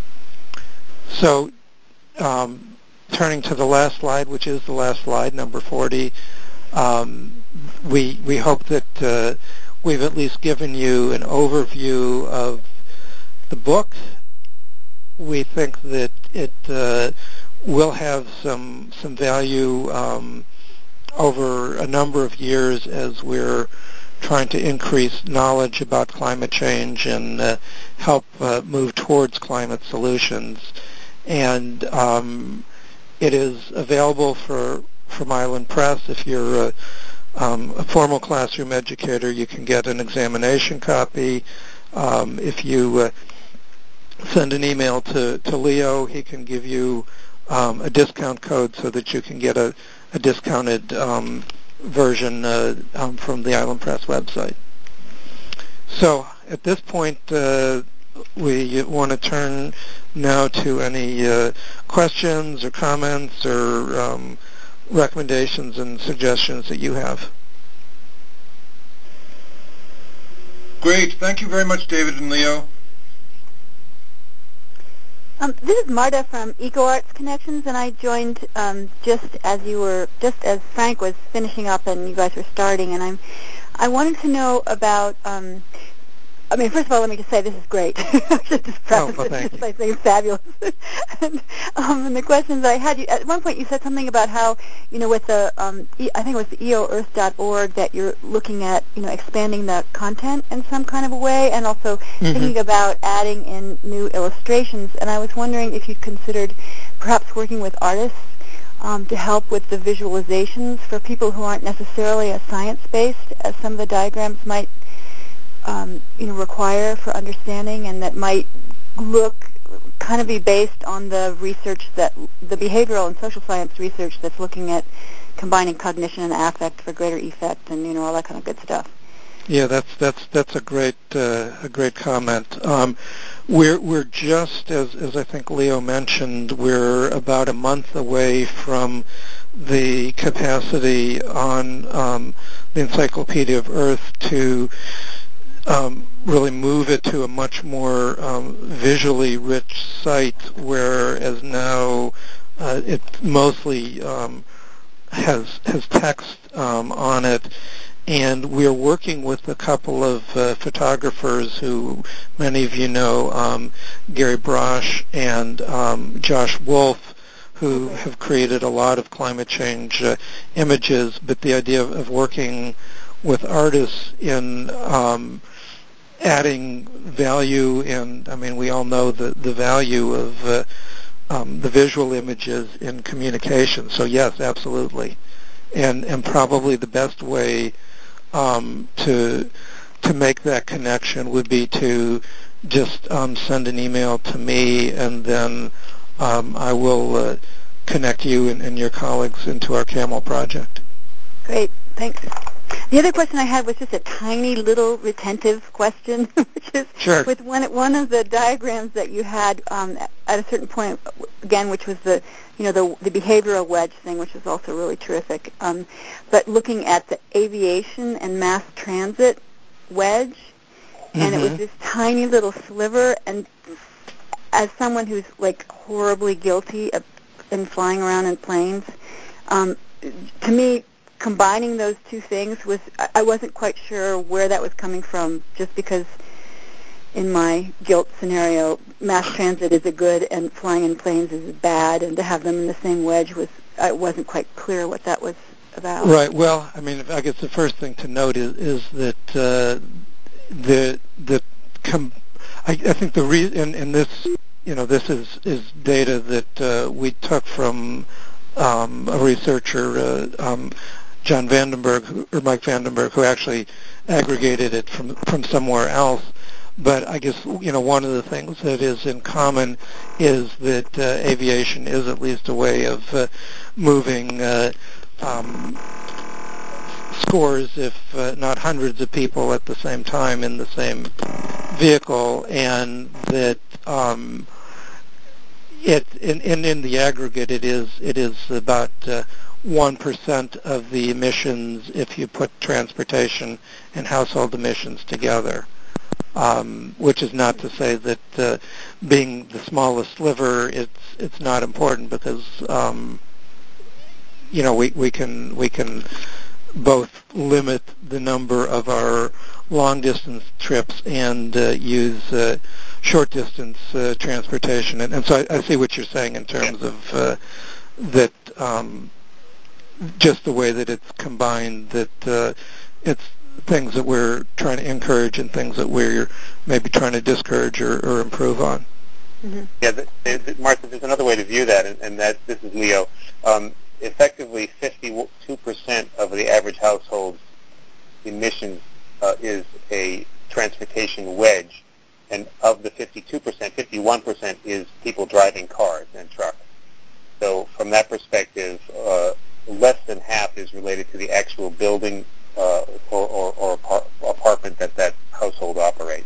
So um, turning to the last slide, which is the last slide, number forty, um, we we hope that uh, we've at least given you an overview of the book. We think that it uh, will have some some value um, over a number of years as we're trying to increase knowledge about climate change and uh, help uh, move towards climate solutions. And um, it is available for from Island Press. If you're a, um, a formal classroom educator, you can get an examination copy. Um, if you uh, send an email to, to Leo, he can give you um, a discount code so that you can get a, a discounted um, version uh, um, from the Island Press website. So at this point, uh, we want to turn now to any uh, questions or comments or um, recommendations and suggestions that you have. Great. Thank you very much, David and Leo. Um, this is Marta from EcoArts Connections, and I joined um, just as you were, just as Frank was finishing up and you guys were starting, and I'm, I wanted to know about um, I mean, first of all, let me just say this is great. I should just preface Oh, well, it thank just you. by saying fabulous. and, um, and the questions I had, you, at one point you said something about how, you know, with the, um, e, I think it was the E O Earth dot org, that you're looking at, you know, expanding the content in some kind of a way, and also Mm-hmm. thinking about adding in new illustrations. And I was wondering if you'd considered perhaps working with artists um, to help with the visualizations for people who aren't necessarily as science-based as some of the diagrams might Um, you know, require for understanding, and that might look kind of be based on the research that the behavioral and social science research that's looking at combining cognition and affect for greater effect, and you know all that kind of good stuff. Yeah, that's that's that's a great uh, a great comment. Um, we're we're just as as I think Leo mentioned, we're about a month away from the capacity on um, the Encyclopedia of Earth to Um, really move it to a much more um, visually rich site, whereas now uh, it mostly um, has has text um, on it. And we're working with a couple of uh, photographers who many of you know, um, Gary Brosh and um, Josh Wolf, who have created a lot of climate change uh, images. But the idea of, of working with artists in um, adding value, and I mean, we all know the, the value of uh, um, the visual images in communication. So yes, absolutely. And and probably the best way um, to to make that connection would be to just um, send an email to me, and then um, I will uh, connect you and, and your colleagues into our CAMEL project. Great, thanks. The other question I had was just a tiny little retentive question, which is Sure. with one one of the diagrams that you had um, at a certain point, again, which was the you know the, the behavioral wedge thing, which is also really terrific. Um, but looking at the aviation and mass transit wedge, mm-hmm. and it was this tiny little sliver. And as someone who's like horribly guilty of in flying around in planes, um, to me, combining those two things was, I wasn't quite sure where that was coming from, just because in my guilt scenario, mass transit is a good and flying in planes is bad, and to have them in the same wedge was, I wasn't quite clear what that was about. Right. Well, I mean, I guess the first thing to note is, is that uh, the the com- I, I think the re- and, and this you know this is is data that uh, we took from um, a researcher. Uh, um, John Vandenberg, or Mike Vandenberg, who actually aggregated it from from somewhere else. But I guess, you know, one of the things that is in common is that uh, aviation is at least a way of uh, moving uh, um, scores, if uh, not hundreds of people at the same time in the same vehicle, and that um, it in, in, in the aggregate it is it is about uh, one percent of the emissions if you put transportation and household emissions together, um, which is not to say that uh, being the smallest sliver, it's it's not important, because um, you know we, we can we can both limit the number of our long distance trips and uh, use uh, short distance uh, transportation, and, and so I, I see what you're saying in terms of uh, that. Um, just the way that it's combined, that uh, it's things that we're trying to encourage and things that we're maybe trying to discourage or, or improve on. Mm-hmm. Yeah, the, the, Martha, there's another way to view that, and, and that, this is Leo. Um, effectively, fifty-two percent of the average household's emissions uh, is a transportation wedge, and of the fifty-two percent, fifty-one percent is people driving cars and trucks. So from that perspective, uh, less than half is related to the actual building uh, or, or, or apart- apartment that that household operates.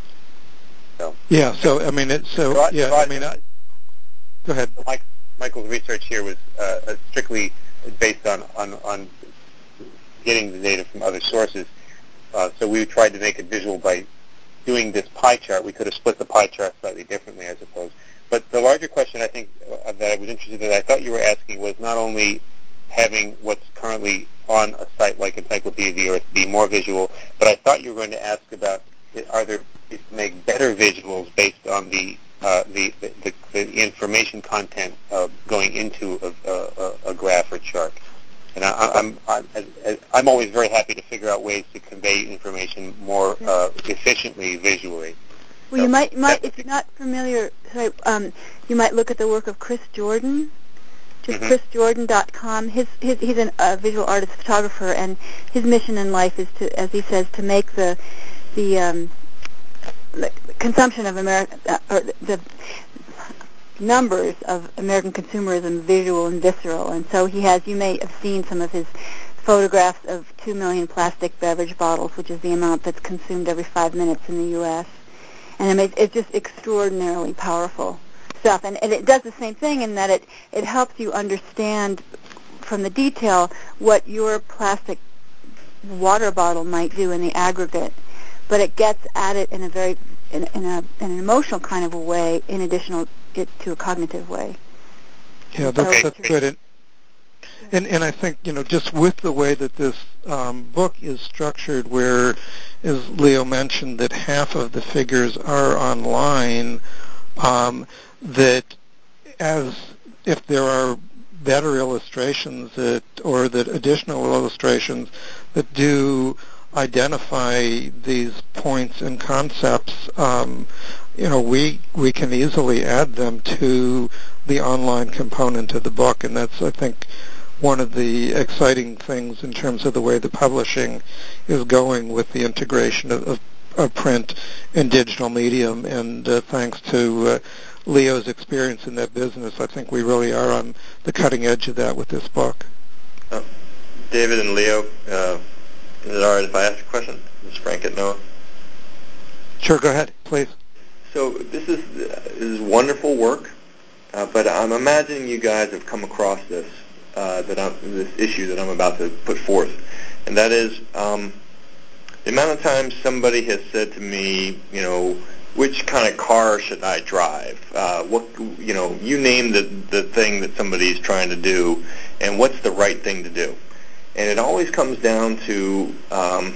So yeah. So I mean, it, so Rod, yeah. Rod, I mean, I, go ahead. Mike, Michael's research here was uh, strictly based on, on on getting the data from other sources. Uh, so we tried to make it visual by doing this pie chart. We could have split the pie chart slightly differently, I suppose. But the larger question I think uh, that I was interested in, that I thought you were asking, was not only having what's currently on a site like Encyclopedia of the Earth be more visual, but I thought you were going to ask about are there ways to make better visuals based on the uh, the, the, the the information content uh, going into a, a, a graph or chart? And I, I'm I'm, I'm I'm always very happy to figure out ways to convey information more uh, efficiently visually. Well, you might, might if you're not familiar, sorry, um, you might look at the work of Chris Jordan, just mm-hmm. chris jordan dot com. His, his, he's a uh, visual artist photographer, and his mission in life is to, as he says, to make the the, um, the consumption of American, uh, or the, the numbers of American consumerism visual and visceral. And so he has, you may have seen some of his photographs of two million plastic beverage bottles, which is the amount that's consumed every five minutes in the U S And I mean, it's just extraordinarily powerful stuff. And, and it does the same thing in that it, it helps you understand from the detail what your plastic water bottle might do in the aggregate. But it gets at it in a very, in, in, a, in an emotional kind of a way, in addition it to a cognitive way. Yeah, that's, that's good. And, and and I think, you know, just with the way that this um, book is structured, where, as Leo mentioned, that half of the figures are online, um, that as if there are better illustrations that, or that additional illustrations that do identify these points and concepts, um, you know, we we can easily add them to the online component of the book, and that's, I think, one of the exciting things in terms of the way the publishing is going with the integration of, of, of print and digital medium. And uh, thanks to uh, Leo's experience in that business, I think we really are on the cutting edge of that with this book. Uh, David and Leo, uh, is it all right if I ask a question? This is Frank at NOAA. Sure, go ahead, please. So this is this is wonderful work, uh, but I'm imagining you guys have come across this uh, that I'm, this issue that I'm about to put forth, and that is um, the amount of times somebody has said to me, you know, which kind of car should I drive? Uh, what you know, you name the the thing that somebody's trying to do, and what's the right thing to do? And it always comes down to um,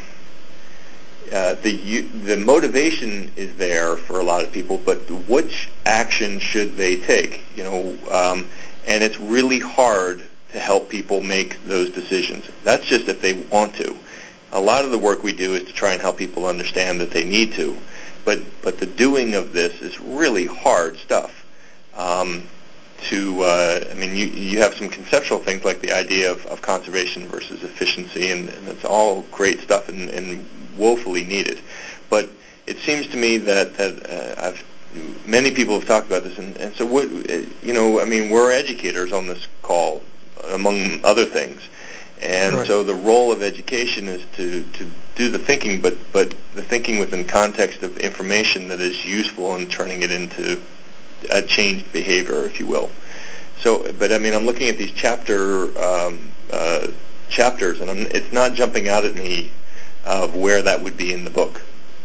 Uh, the the motivation is there for a lot of people, but which action should they take? You know, um, and it's really hard to help people make those decisions. That's just if they want to. A lot of the work we do is to try and help people understand that they need to, but but the doing of this is really hard stuff. Um, to uh, I mean, you you have some conceptual things like the idea of, of conservation versus efficiency, and, and it's all great stuff and, and woefully needed. But it seems to me that, that uh, I've, many people have talked about this, and, and so what, you know, I mean, we're educators on this call, among other things. And right. So the role of education is to, to do the thinking, but, but the thinking within context of information that is useful and turning it into a changed behavior, if you will. So, but I mean, I'm looking at these chapter um, uh, chapters, and I'm, it's not jumping out at me of where that would be in the book.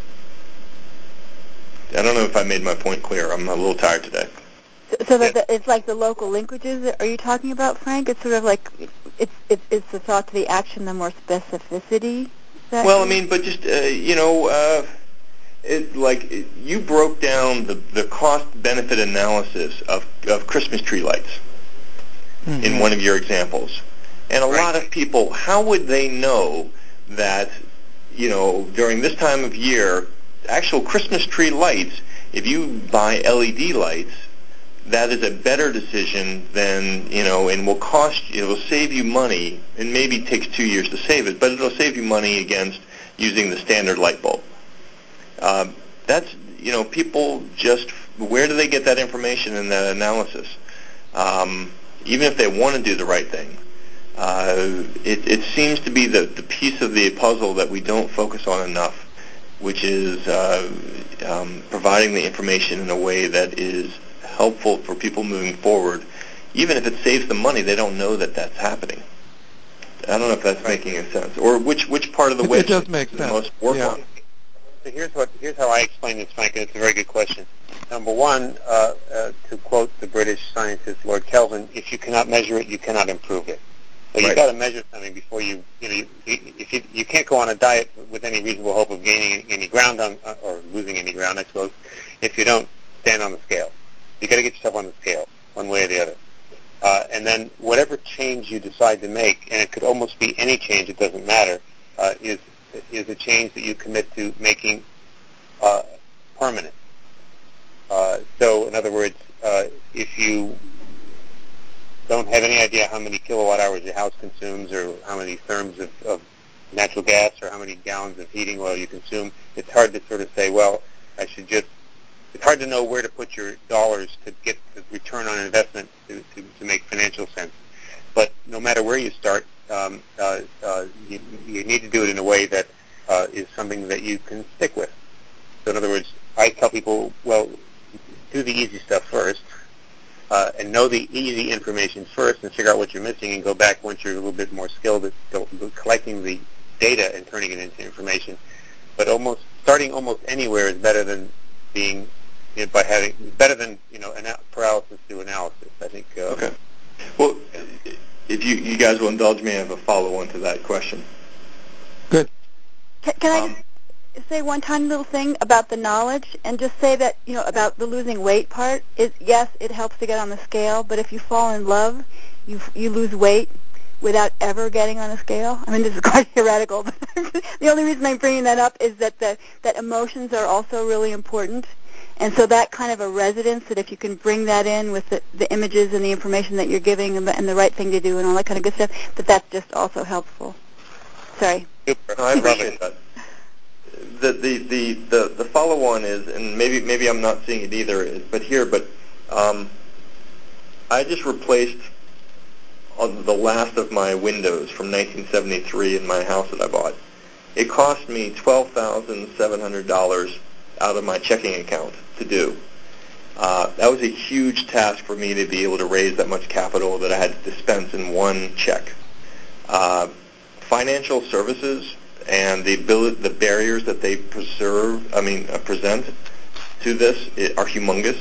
I don't know if I made my point clear. I'm a little tired today. So, so that the, it's like the local linkages. Are you talking about, Frank? It's sort of like it's it's, it's the thought to the action, the more specificity. Well, I mean, but just uh, you know, uh, it like it, you broke down the the cost benefit analysis of of Christmas tree lights mm-hmm. in one of your examples, and a right. lot of people, how would they know that? You know, during this time of year, actual Christmas tree lights, if you buy L E D lights, that is a better decision than, you know, and will cost you, it will save you money, and maybe it takes two years to save it, but it will save you money against using the standard light bulb. Um, that's, you know, people just, where do they get that information and that analysis? Um, even if they want to do the right thing. Uh, it, it seems to be the, the piece of the puzzle that we don't focus on enough, which is uh, um, providing the information in a way that is helpful for people moving forward. Even if it saves them money, they don't know that that's happening. I don't know if that's right. making any sense. Or which which part of the it, wedge it does make is sense. the most work yeah. on? So here's what here's how I explain this, Frank, and it's a very good question. Number one, uh, uh, to quote the British scientist Lord Kelvin, if you cannot measure it, you cannot improve it. So you've Right. got to measure something before you, you know, you, you, if you, you can't go on a diet with any reasonable hope of gaining any ground on, or losing any ground, I suppose, if you don't stand on the scale. You've got to get yourself on the scale, one way or the other. Uh, and then whatever change you decide to make, and it could almost be any change, it doesn't matter, uh, is is a change that you commit to making uh, permanent. Uh, so, in other words, uh, if you don't have any idea how many kilowatt hours your house consumes or how many therms of, of natural gas or how many gallons of heating oil you consume, it's hard to sort of say, well, I should just, it's hard to know where to put your dollars to get the return on investment to, to, to make financial sense. But no matter where you start, um, uh, uh, you, you need to do it in a way that uh, is something that you can stick with. So in other words, I tell people, well, do the easy stuff first, uh, and know the easy information first and figure out what you're missing and go back once you're a little bit more skilled at collecting the data and turning it into information. But almost starting almost anywhere is better than being, you know, by having, better than, you know, ana- paralysis through analysis, I think. Uh, okay. Well, if you, you guys will indulge me, I have a follow-on to that question. Good. Can, can I Um, just say one tiny little thing about the knowledge and just say that, you know, about the losing weight part is, yes, it helps to get on the scale, but if you fall in love, you you lose weight without ever getting on a scale. I mean, this is quite theoretical, but the only reason I'm bringing that up is that the, that emotions are also really important. And so that kind of a resonance, that if you can bring that in with the, the images and the information that you're giving and the, and the right thing to do and all that kind of good stuff, that that's just also helpful. Sorry. Super. No, I appreciate that. The, the, the, the, the follow-on is, and maybe maybe I'm not seeing it either, but here, but um, I just replaced the last of my windows from nineteen seventy-three in my house that I bought. It cost me twelve thousand seven hundred dollars out of my checking account to do. Uh, that was a huge task for me to be able to raise that much capital that I had to dispense in one check. Uh, financial services and the ability, the barriers that they preserve, I mean, uh, present to this are humongous.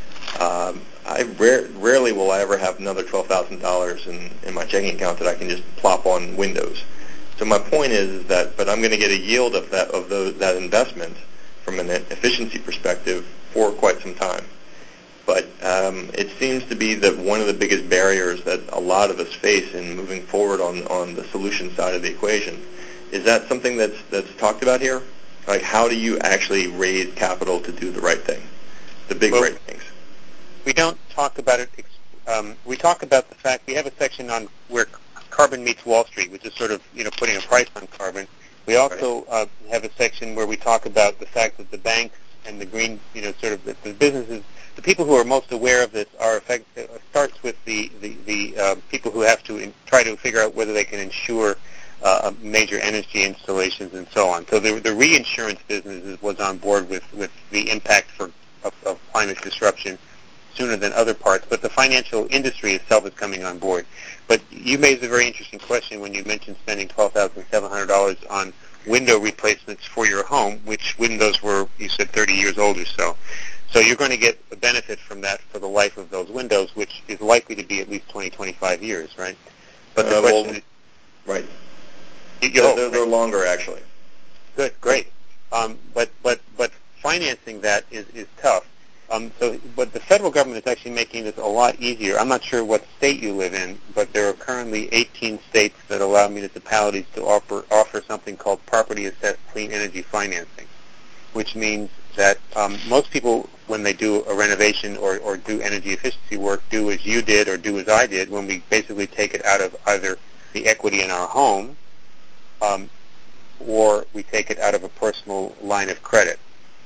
Um, I rare, rarely will I ever have another twelve thousand dollars in, in my checking account that I can just plop on Windows. So my point is, is that, but I'm going to get a yield of that of those, that investment from an efficiency perspective for quite some time. But um, it seems to be that one of the biggest barriers that a lot of us face in moving forward on, on the solution side of the equation. Is that something that's that's talked about here? Like, how do you actually raise capital to do the right thing, the big well, right things? We don't talk about it. Um, we talk about the fact we have a section on where carbon meets Wall Street, which is sort of, you know, putting a price on carbon. We also uh, have a section where we talk about the fact that the banks and the green, you know, sort of the, the businesses, the people who are most aware of this are effect, uh, starts with the the, the uh, people who have to in, try to figure out whether they can insure uh, major energy installations and so on. So the, the reinsurance business was on board with, with the impact for of, of climate disruption sooner than other parts, but the financial industry itself is coming on board. But you made a very interesting question when you mentioned spending twelve thousand seven hundred dollars on window replacements for your home, which windows were, you said, thirty years old or so. So you're going to get a benefit from that for the life of those windows, which is likely to be at least twenty, twenty-five years, right? But the uh, question well, is... Right. You, you they're, hope, they're, right? they're longer, actually. Good, great. Um, but, but, but financing that is, is tough. Um, so, but the federal government is actually making this a lot easier. I'm not sure what state you live in, but there are currently eighteen states that allow municipalities to offer offer something called property assessed clean energy financing, which means that um, most people, when they do a renovation or, or do energy efficiency work, do as you did or do as I did, when we basically take it out of either the equity in our home, um, or we take it out of a personal line of credit.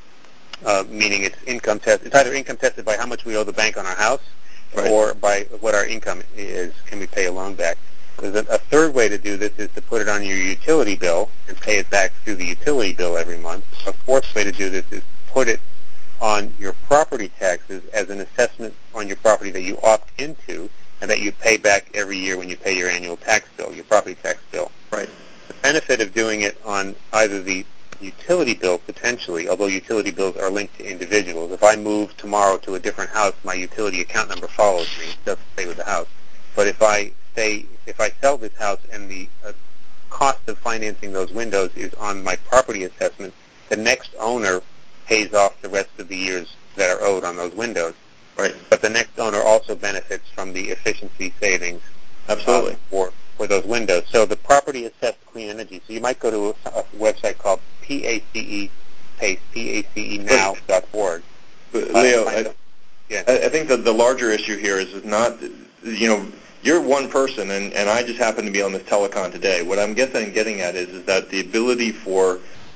Uh, meaning it's income test. It's either income tested by how much we owe the bank on our house, right, or by what our income is. Can we pay a loan back? There's a, a third way to do this is to put it on your utility bill and pay it back through the utility bill every month. A fourth way to do this is put it on your property taxes as an assessment on your property that you opt into and that you pay back every year when you pay your annual tax bill, your property tax bill. Right. The benefit of doing it on either the utility bill, potentially, although utility bills are linked to individuals. If I move tomorrow to a different house, my utility account number follows me. It doesn't stay with the house. But if I say, if I sell this house and the uh, cost of financing those windows is on my property assessment, the next owner pays off the rest of the years that are owed on those windows. Right. But the next owner also benefits from the efficiency savings. Absolutely. Uh, for for those windows. So the property assessed clean energy. So you might go to a, a website called P A C E pace P A C E now dot org. But, Leo, uh, I, yeah. I think that the larger issue here is not, you know, you're one person, and, and I just happen to be on this telecon today. What I'm guessing getting at is, is that the ability for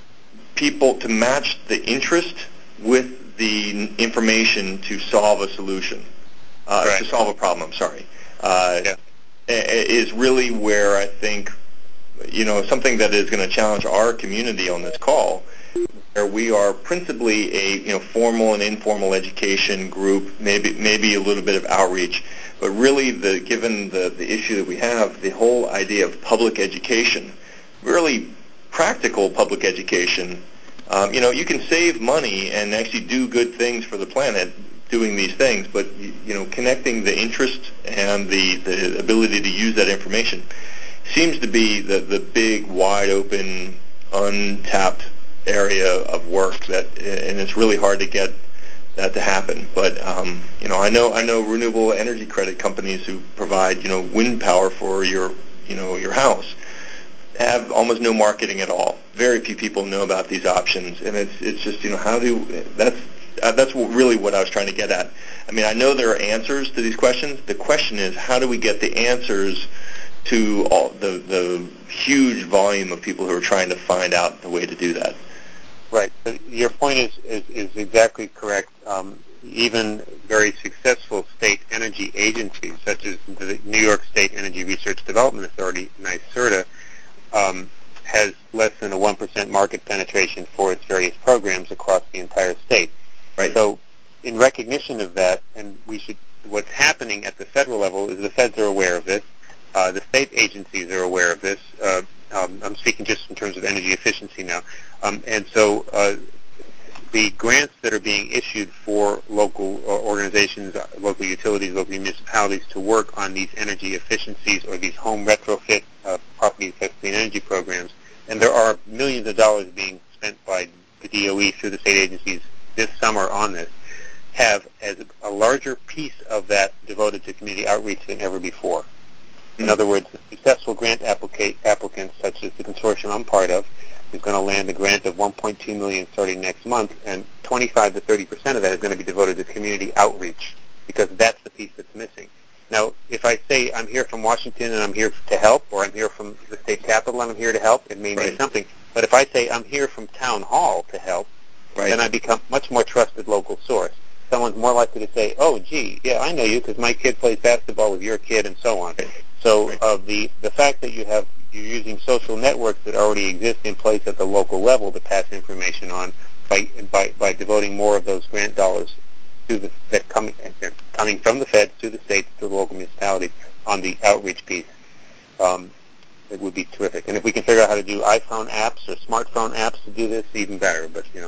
people to match the interest with the information to solve a solution, uh, right. to solve a problem, I'm sorry, uh, yeah. is really where I think, you know, something that is going to challenge our community on this call, where we are principally a, you know, formal and informal education group, maybe maybe a little bit of outreach, but really, the given the, the issue that we have, the whole idea of public education, really practical public education, um, you know, you can save money and actually do good things for the planet doing these things, but, you know, connecting the interest and the, the ability to use that information seems to be the, the big, wide open, untapped area of work that, and it's really hard to get that to happen. But um, you know, I know I know renewable energy credit companies who provide, you know, wind power for your, you know, your house have almost no marketing at all. Very few people know about these options, and it's it's just, you know, how do that's uh, that's what, really what I was trying to get at. I mean, I know there are answers to these questions. The question is, how do we get the answers to all the the huge volume of people who are trying to find out the way to do that? Right. So your point is, is, is exactly correct. Um, even very successful state energy agencies, such as the New York State Energy Research Development Authority, NYSERDA, um, has less than a one percent market penetration for its various programs across the entire state. Right. So in recognition of that, and we should, what's happening at the federal level is the feds are aware of this. Uh, the state agencies are aware of this. Uh, um, I'm speaking just in terms of energy efficiency now. Um, and so uh, the grants that are being issued for local uh, organizations, uh, local utilities, local municipalities to work on these energy efficiencies or these home retrofit uh, property effect clean energy programs, and there are millions of dollars being spent by the D O E through the state agencies this summer on this, have as a larger piece of that devoted to community outreach than ever before. In other words, the successful grant applica- applicants, such as the consortium I'm part of, is going to land a grant of one point two million dollars starting next month, and twenty-five to thirty percent of that is going to be devoted to community outreach, because that's the piece that's missing. Now, if I say I'm here from Washington and I'm here to help, or I'm here from the state capitol and I'm here to help, it may mean Right. something. But if I say I'm here from town hall to help, Right. then I become much more trusted local source. Someone's more likely to say, oh, gee, yeah, I know you because my kid plays basketball with your kid, and so on. So uh, the, the fact that you have, you're using social networks that already exist in place at the local level to pass information on by, by, by devoting more of those grant dollars to the, that coming, coming from the feds to the states to the local municipalities on the outreach piece, um, it would be terrific. And if we can figure out how to do iPhone apps or smartphone apps to do this, even better. But, you know.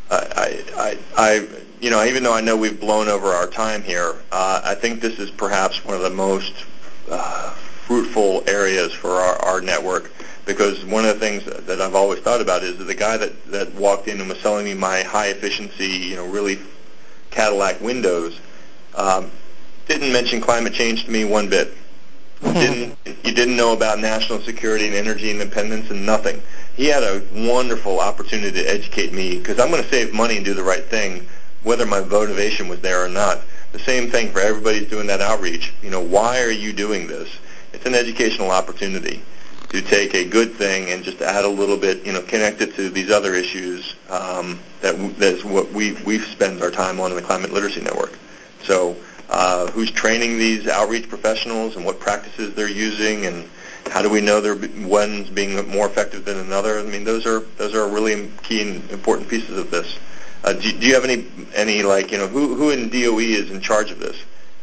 I, I, I, you know, even though I know we've blown over our time here, uh, I think this is perhaps one of the most uh, fruitful areas for our, our network, because one of the things that, that I've always thought about is that the guy that, that walked in and was selling me my high efficiency, you know, really Cadillac windows, um, didn't mention climate change to me one bit. didn't you didn't know about national security and energy independence and nothing. He had a wonderful opportunity to educate me, because I'm going to save money and do the right thing, whether my motivation was there or not. The same thing for everybody who's doing that outreach. You know, why are you doing this? It's an educational opportunity to take a good thing and just add a little bit, you know, connect it to these other issues um, that that's what we we spend our time on in the Climate Literacy Network. So uh, who's training these outreach professionals and what practices they're using, and how do we know they're one's being more effective than another? I mean, those are those are really key and important pieces of this. Uh, do, do you have any any like you know who who in D O E is in charge of this?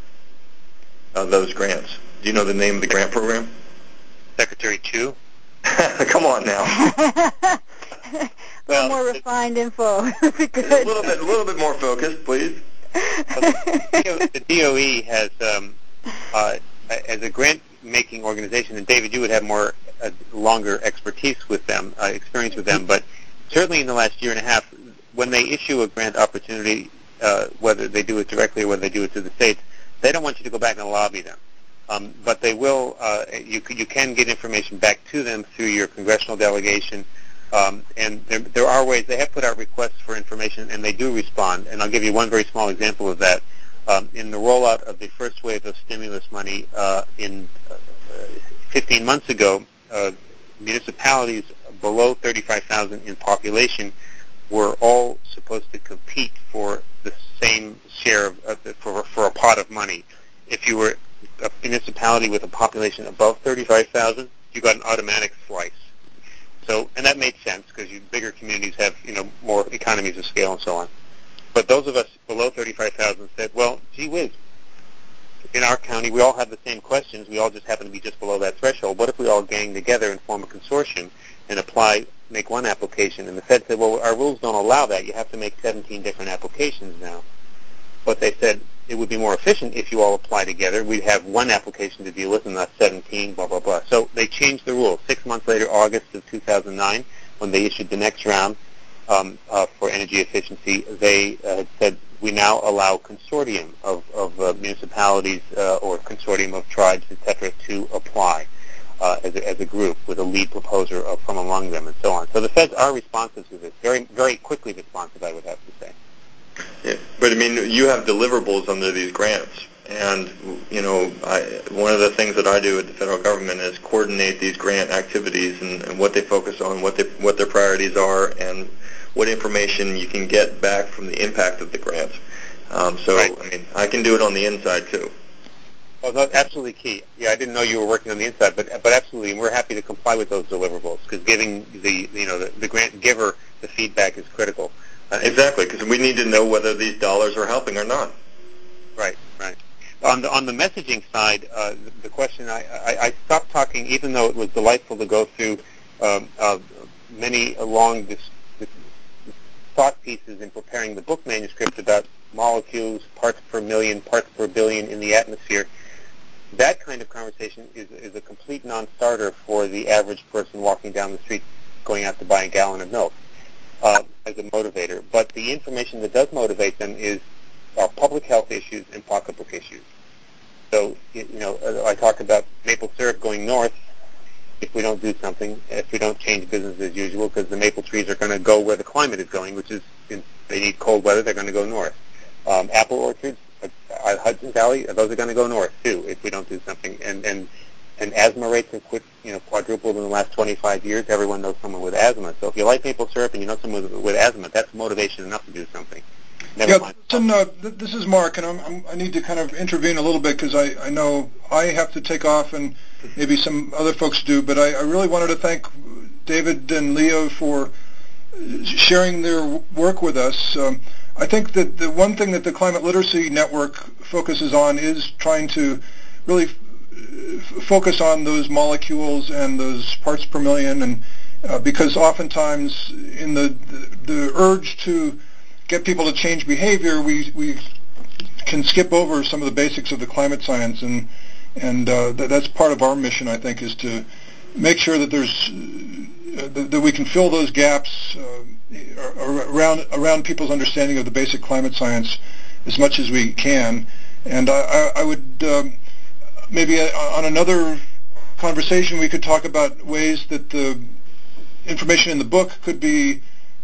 Of those grants? Do you know the name of the grant program? Secretary Chu. Come on now. a little Well, more refined info. Would be good. A little bit, a little bit more focused, please. Well, the, the D O E has, um, uh, as a grant making organization, and David, you would have more uh, longer expertise with them, uh, experience with them, but certainly in the last year and a half, when they issue a grant opportunity, uh, whether they do it directly or whether they do it to the states, they don't want you to go back and lobby them. Um, but they will, uh, you, you can get information back to them through your congressional delegation, um, and there, there are ways. They have put out requests for information, and they do respond, and I'll give you one very small example of that. Um, in the rollout of the first wave of stimulus money uh, in uh, fifteen months ago, uh, municipalities below thirty-five thousand in population were all supposed to compete for the same share of, of the, for, for a pot of money. If you were a municipality with a population above thirty-five thousand, you got an automatic slice. So, and that made sense because you bigger communities have, you know, more economies of scale and so on. But those of us below thirty-five thousand said, well, gee whiz, in our county we all have the same questions. We all just happen to be just below that threshold. What if we all gang together and form a consortium and apply, make one application? And the Fed said, well, our rules don't allow that. You have to make seventeen different applications now. But they said it would be more efficient if you all apply together. We'd have one application to deal with and not seventeen, blah, blah, blah. So they changed the rules. Six months later, August of two thousand nine, when they issued the next round um, uh, for energy efficiency, they uh, said we now allow consortium of, of uh, municipalities uh, or consortium of tribes, et cetera, to apply uh, as, a, as a group with a lead proposer uh, from among them and so on. So the feds are responsive to this, very, very quickly responsive, I would have to say. Yeah, but I mean, you have deliverables under these grants, and you know, I, one of the things that I do at the federal government is coordinate these grant activities and, and what they focus on, what they, what their priorities are, and what information you can get back from the impact of the grants. Um, so, right. I mean, I can do it on the inside too. Well, that's absolutely key. Yeah, I didn't know you were working on the inside, but but absolutely, and we're happy to comply with those deliverables because giving the you know the, the grant giver the feedback is critical. Uh, exactly, because we need to know whether these dollars are helping or not. Right, right. On the on the messaging side, uh, the, the question I, I, I stopped talking, even though it was delightful to go through um, uh, many long dis, dis, thought pieces in preparing the book manuscript about molecules, parts per million, parts per billion in the atmosphere. That kind of conversation is, is a complete non-starter for the average person walking down the street going out to buy a gallon of milk. Uh, as a motivator, but the information that does motivate them is uh, public health issues and pocketbook issues. So, you know, I talked about maple syrup going north if we don't do something, if we don't change business as usual, because the maple trees are going to go where the climate is going, which is in, they need cold weather, they're going to go north. Um, apple orchards, uh, Hudson's Valley, those are going to go north too if we don't do something. And and And asthma rates have quit, you know, quadrupled in the last twenty-five years. Everyone knows someone with asthma. So if you like maple syrup and you know someone with, with asthma, that's motivation enough to do something. Never yeah, mind. listen, uh, th- this is Mark, and I'm, I'm, I need to kind of intervene a little bit because I, I know I have to take off and maybe some other folks do, but I, I really wanted to thank David and Leo for sharing their work with us. Um, I think that the one thing that the Climate Literacy Network focuses on is trying to really focus on those molecules and those parts per million, and uh, because oftentimes in the, the the urge to get people to change behavior, we we can skip over some of the basics of the climate science, and and uh, th- that's part of our mission, I think, is to make sure that there's uh, that, that we can fill those gaps uh, around around people's understanding of the basic climate science as much as we can, and I, I, I would. Um, Maybe on another conversation we could talk about ways that the information in the book could be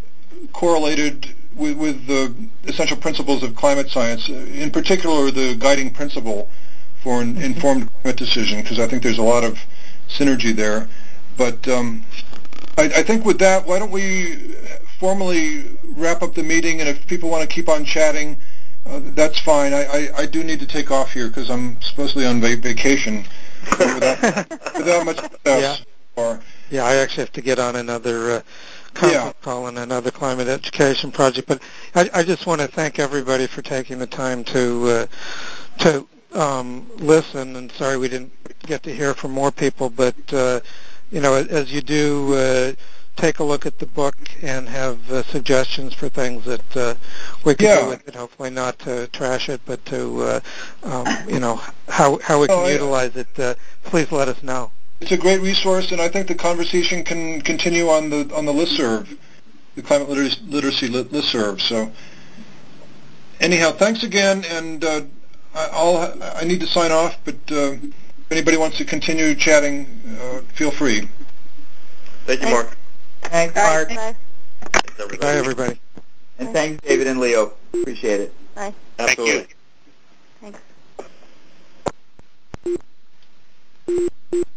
correlated with, with the essential principles of climate science, in particular the guiding principle for an informed climate decision, because I think there's a lot of synergy there. But um, I, I think with that, why don't we formally wrap up the meeting, and if people want to keep on chatting, Uh, that's fine. I, I, I do need to take off here because I'm supposedly on va- vacation without, without much success. Yeah. Or, yeah, I actually have to get on another uh, conference yeah. call on another climate education project. But I, I just want to thank everybody for taking the time to uh, to um, listen. And sorry we didn't get to hear from more people, but uh, you know, as you do. Uh, take a look at the book and have uh, suggestions for things that uh, we could Yeah. do with it. Hopefully not to trash it, but to, uh, um, you know, how how we can Oh, I- utilize it. Uh, please let us know. It's a great resource, and I think the conversation can continue on the on the listserv, the climate literacy, literacy lit- listserv. So, anyhow, thanks again, and uh, I- I'll I need to sign off, but uh, if anybody wants to continue chatting, uh, feel free. Thank you, Mark. Thanks, All right, Mark. Bye. Thanks, everybody. Bye, everybody. And thanks, David and Leo. Appreciate it. Bye. Absolutely. Thanks.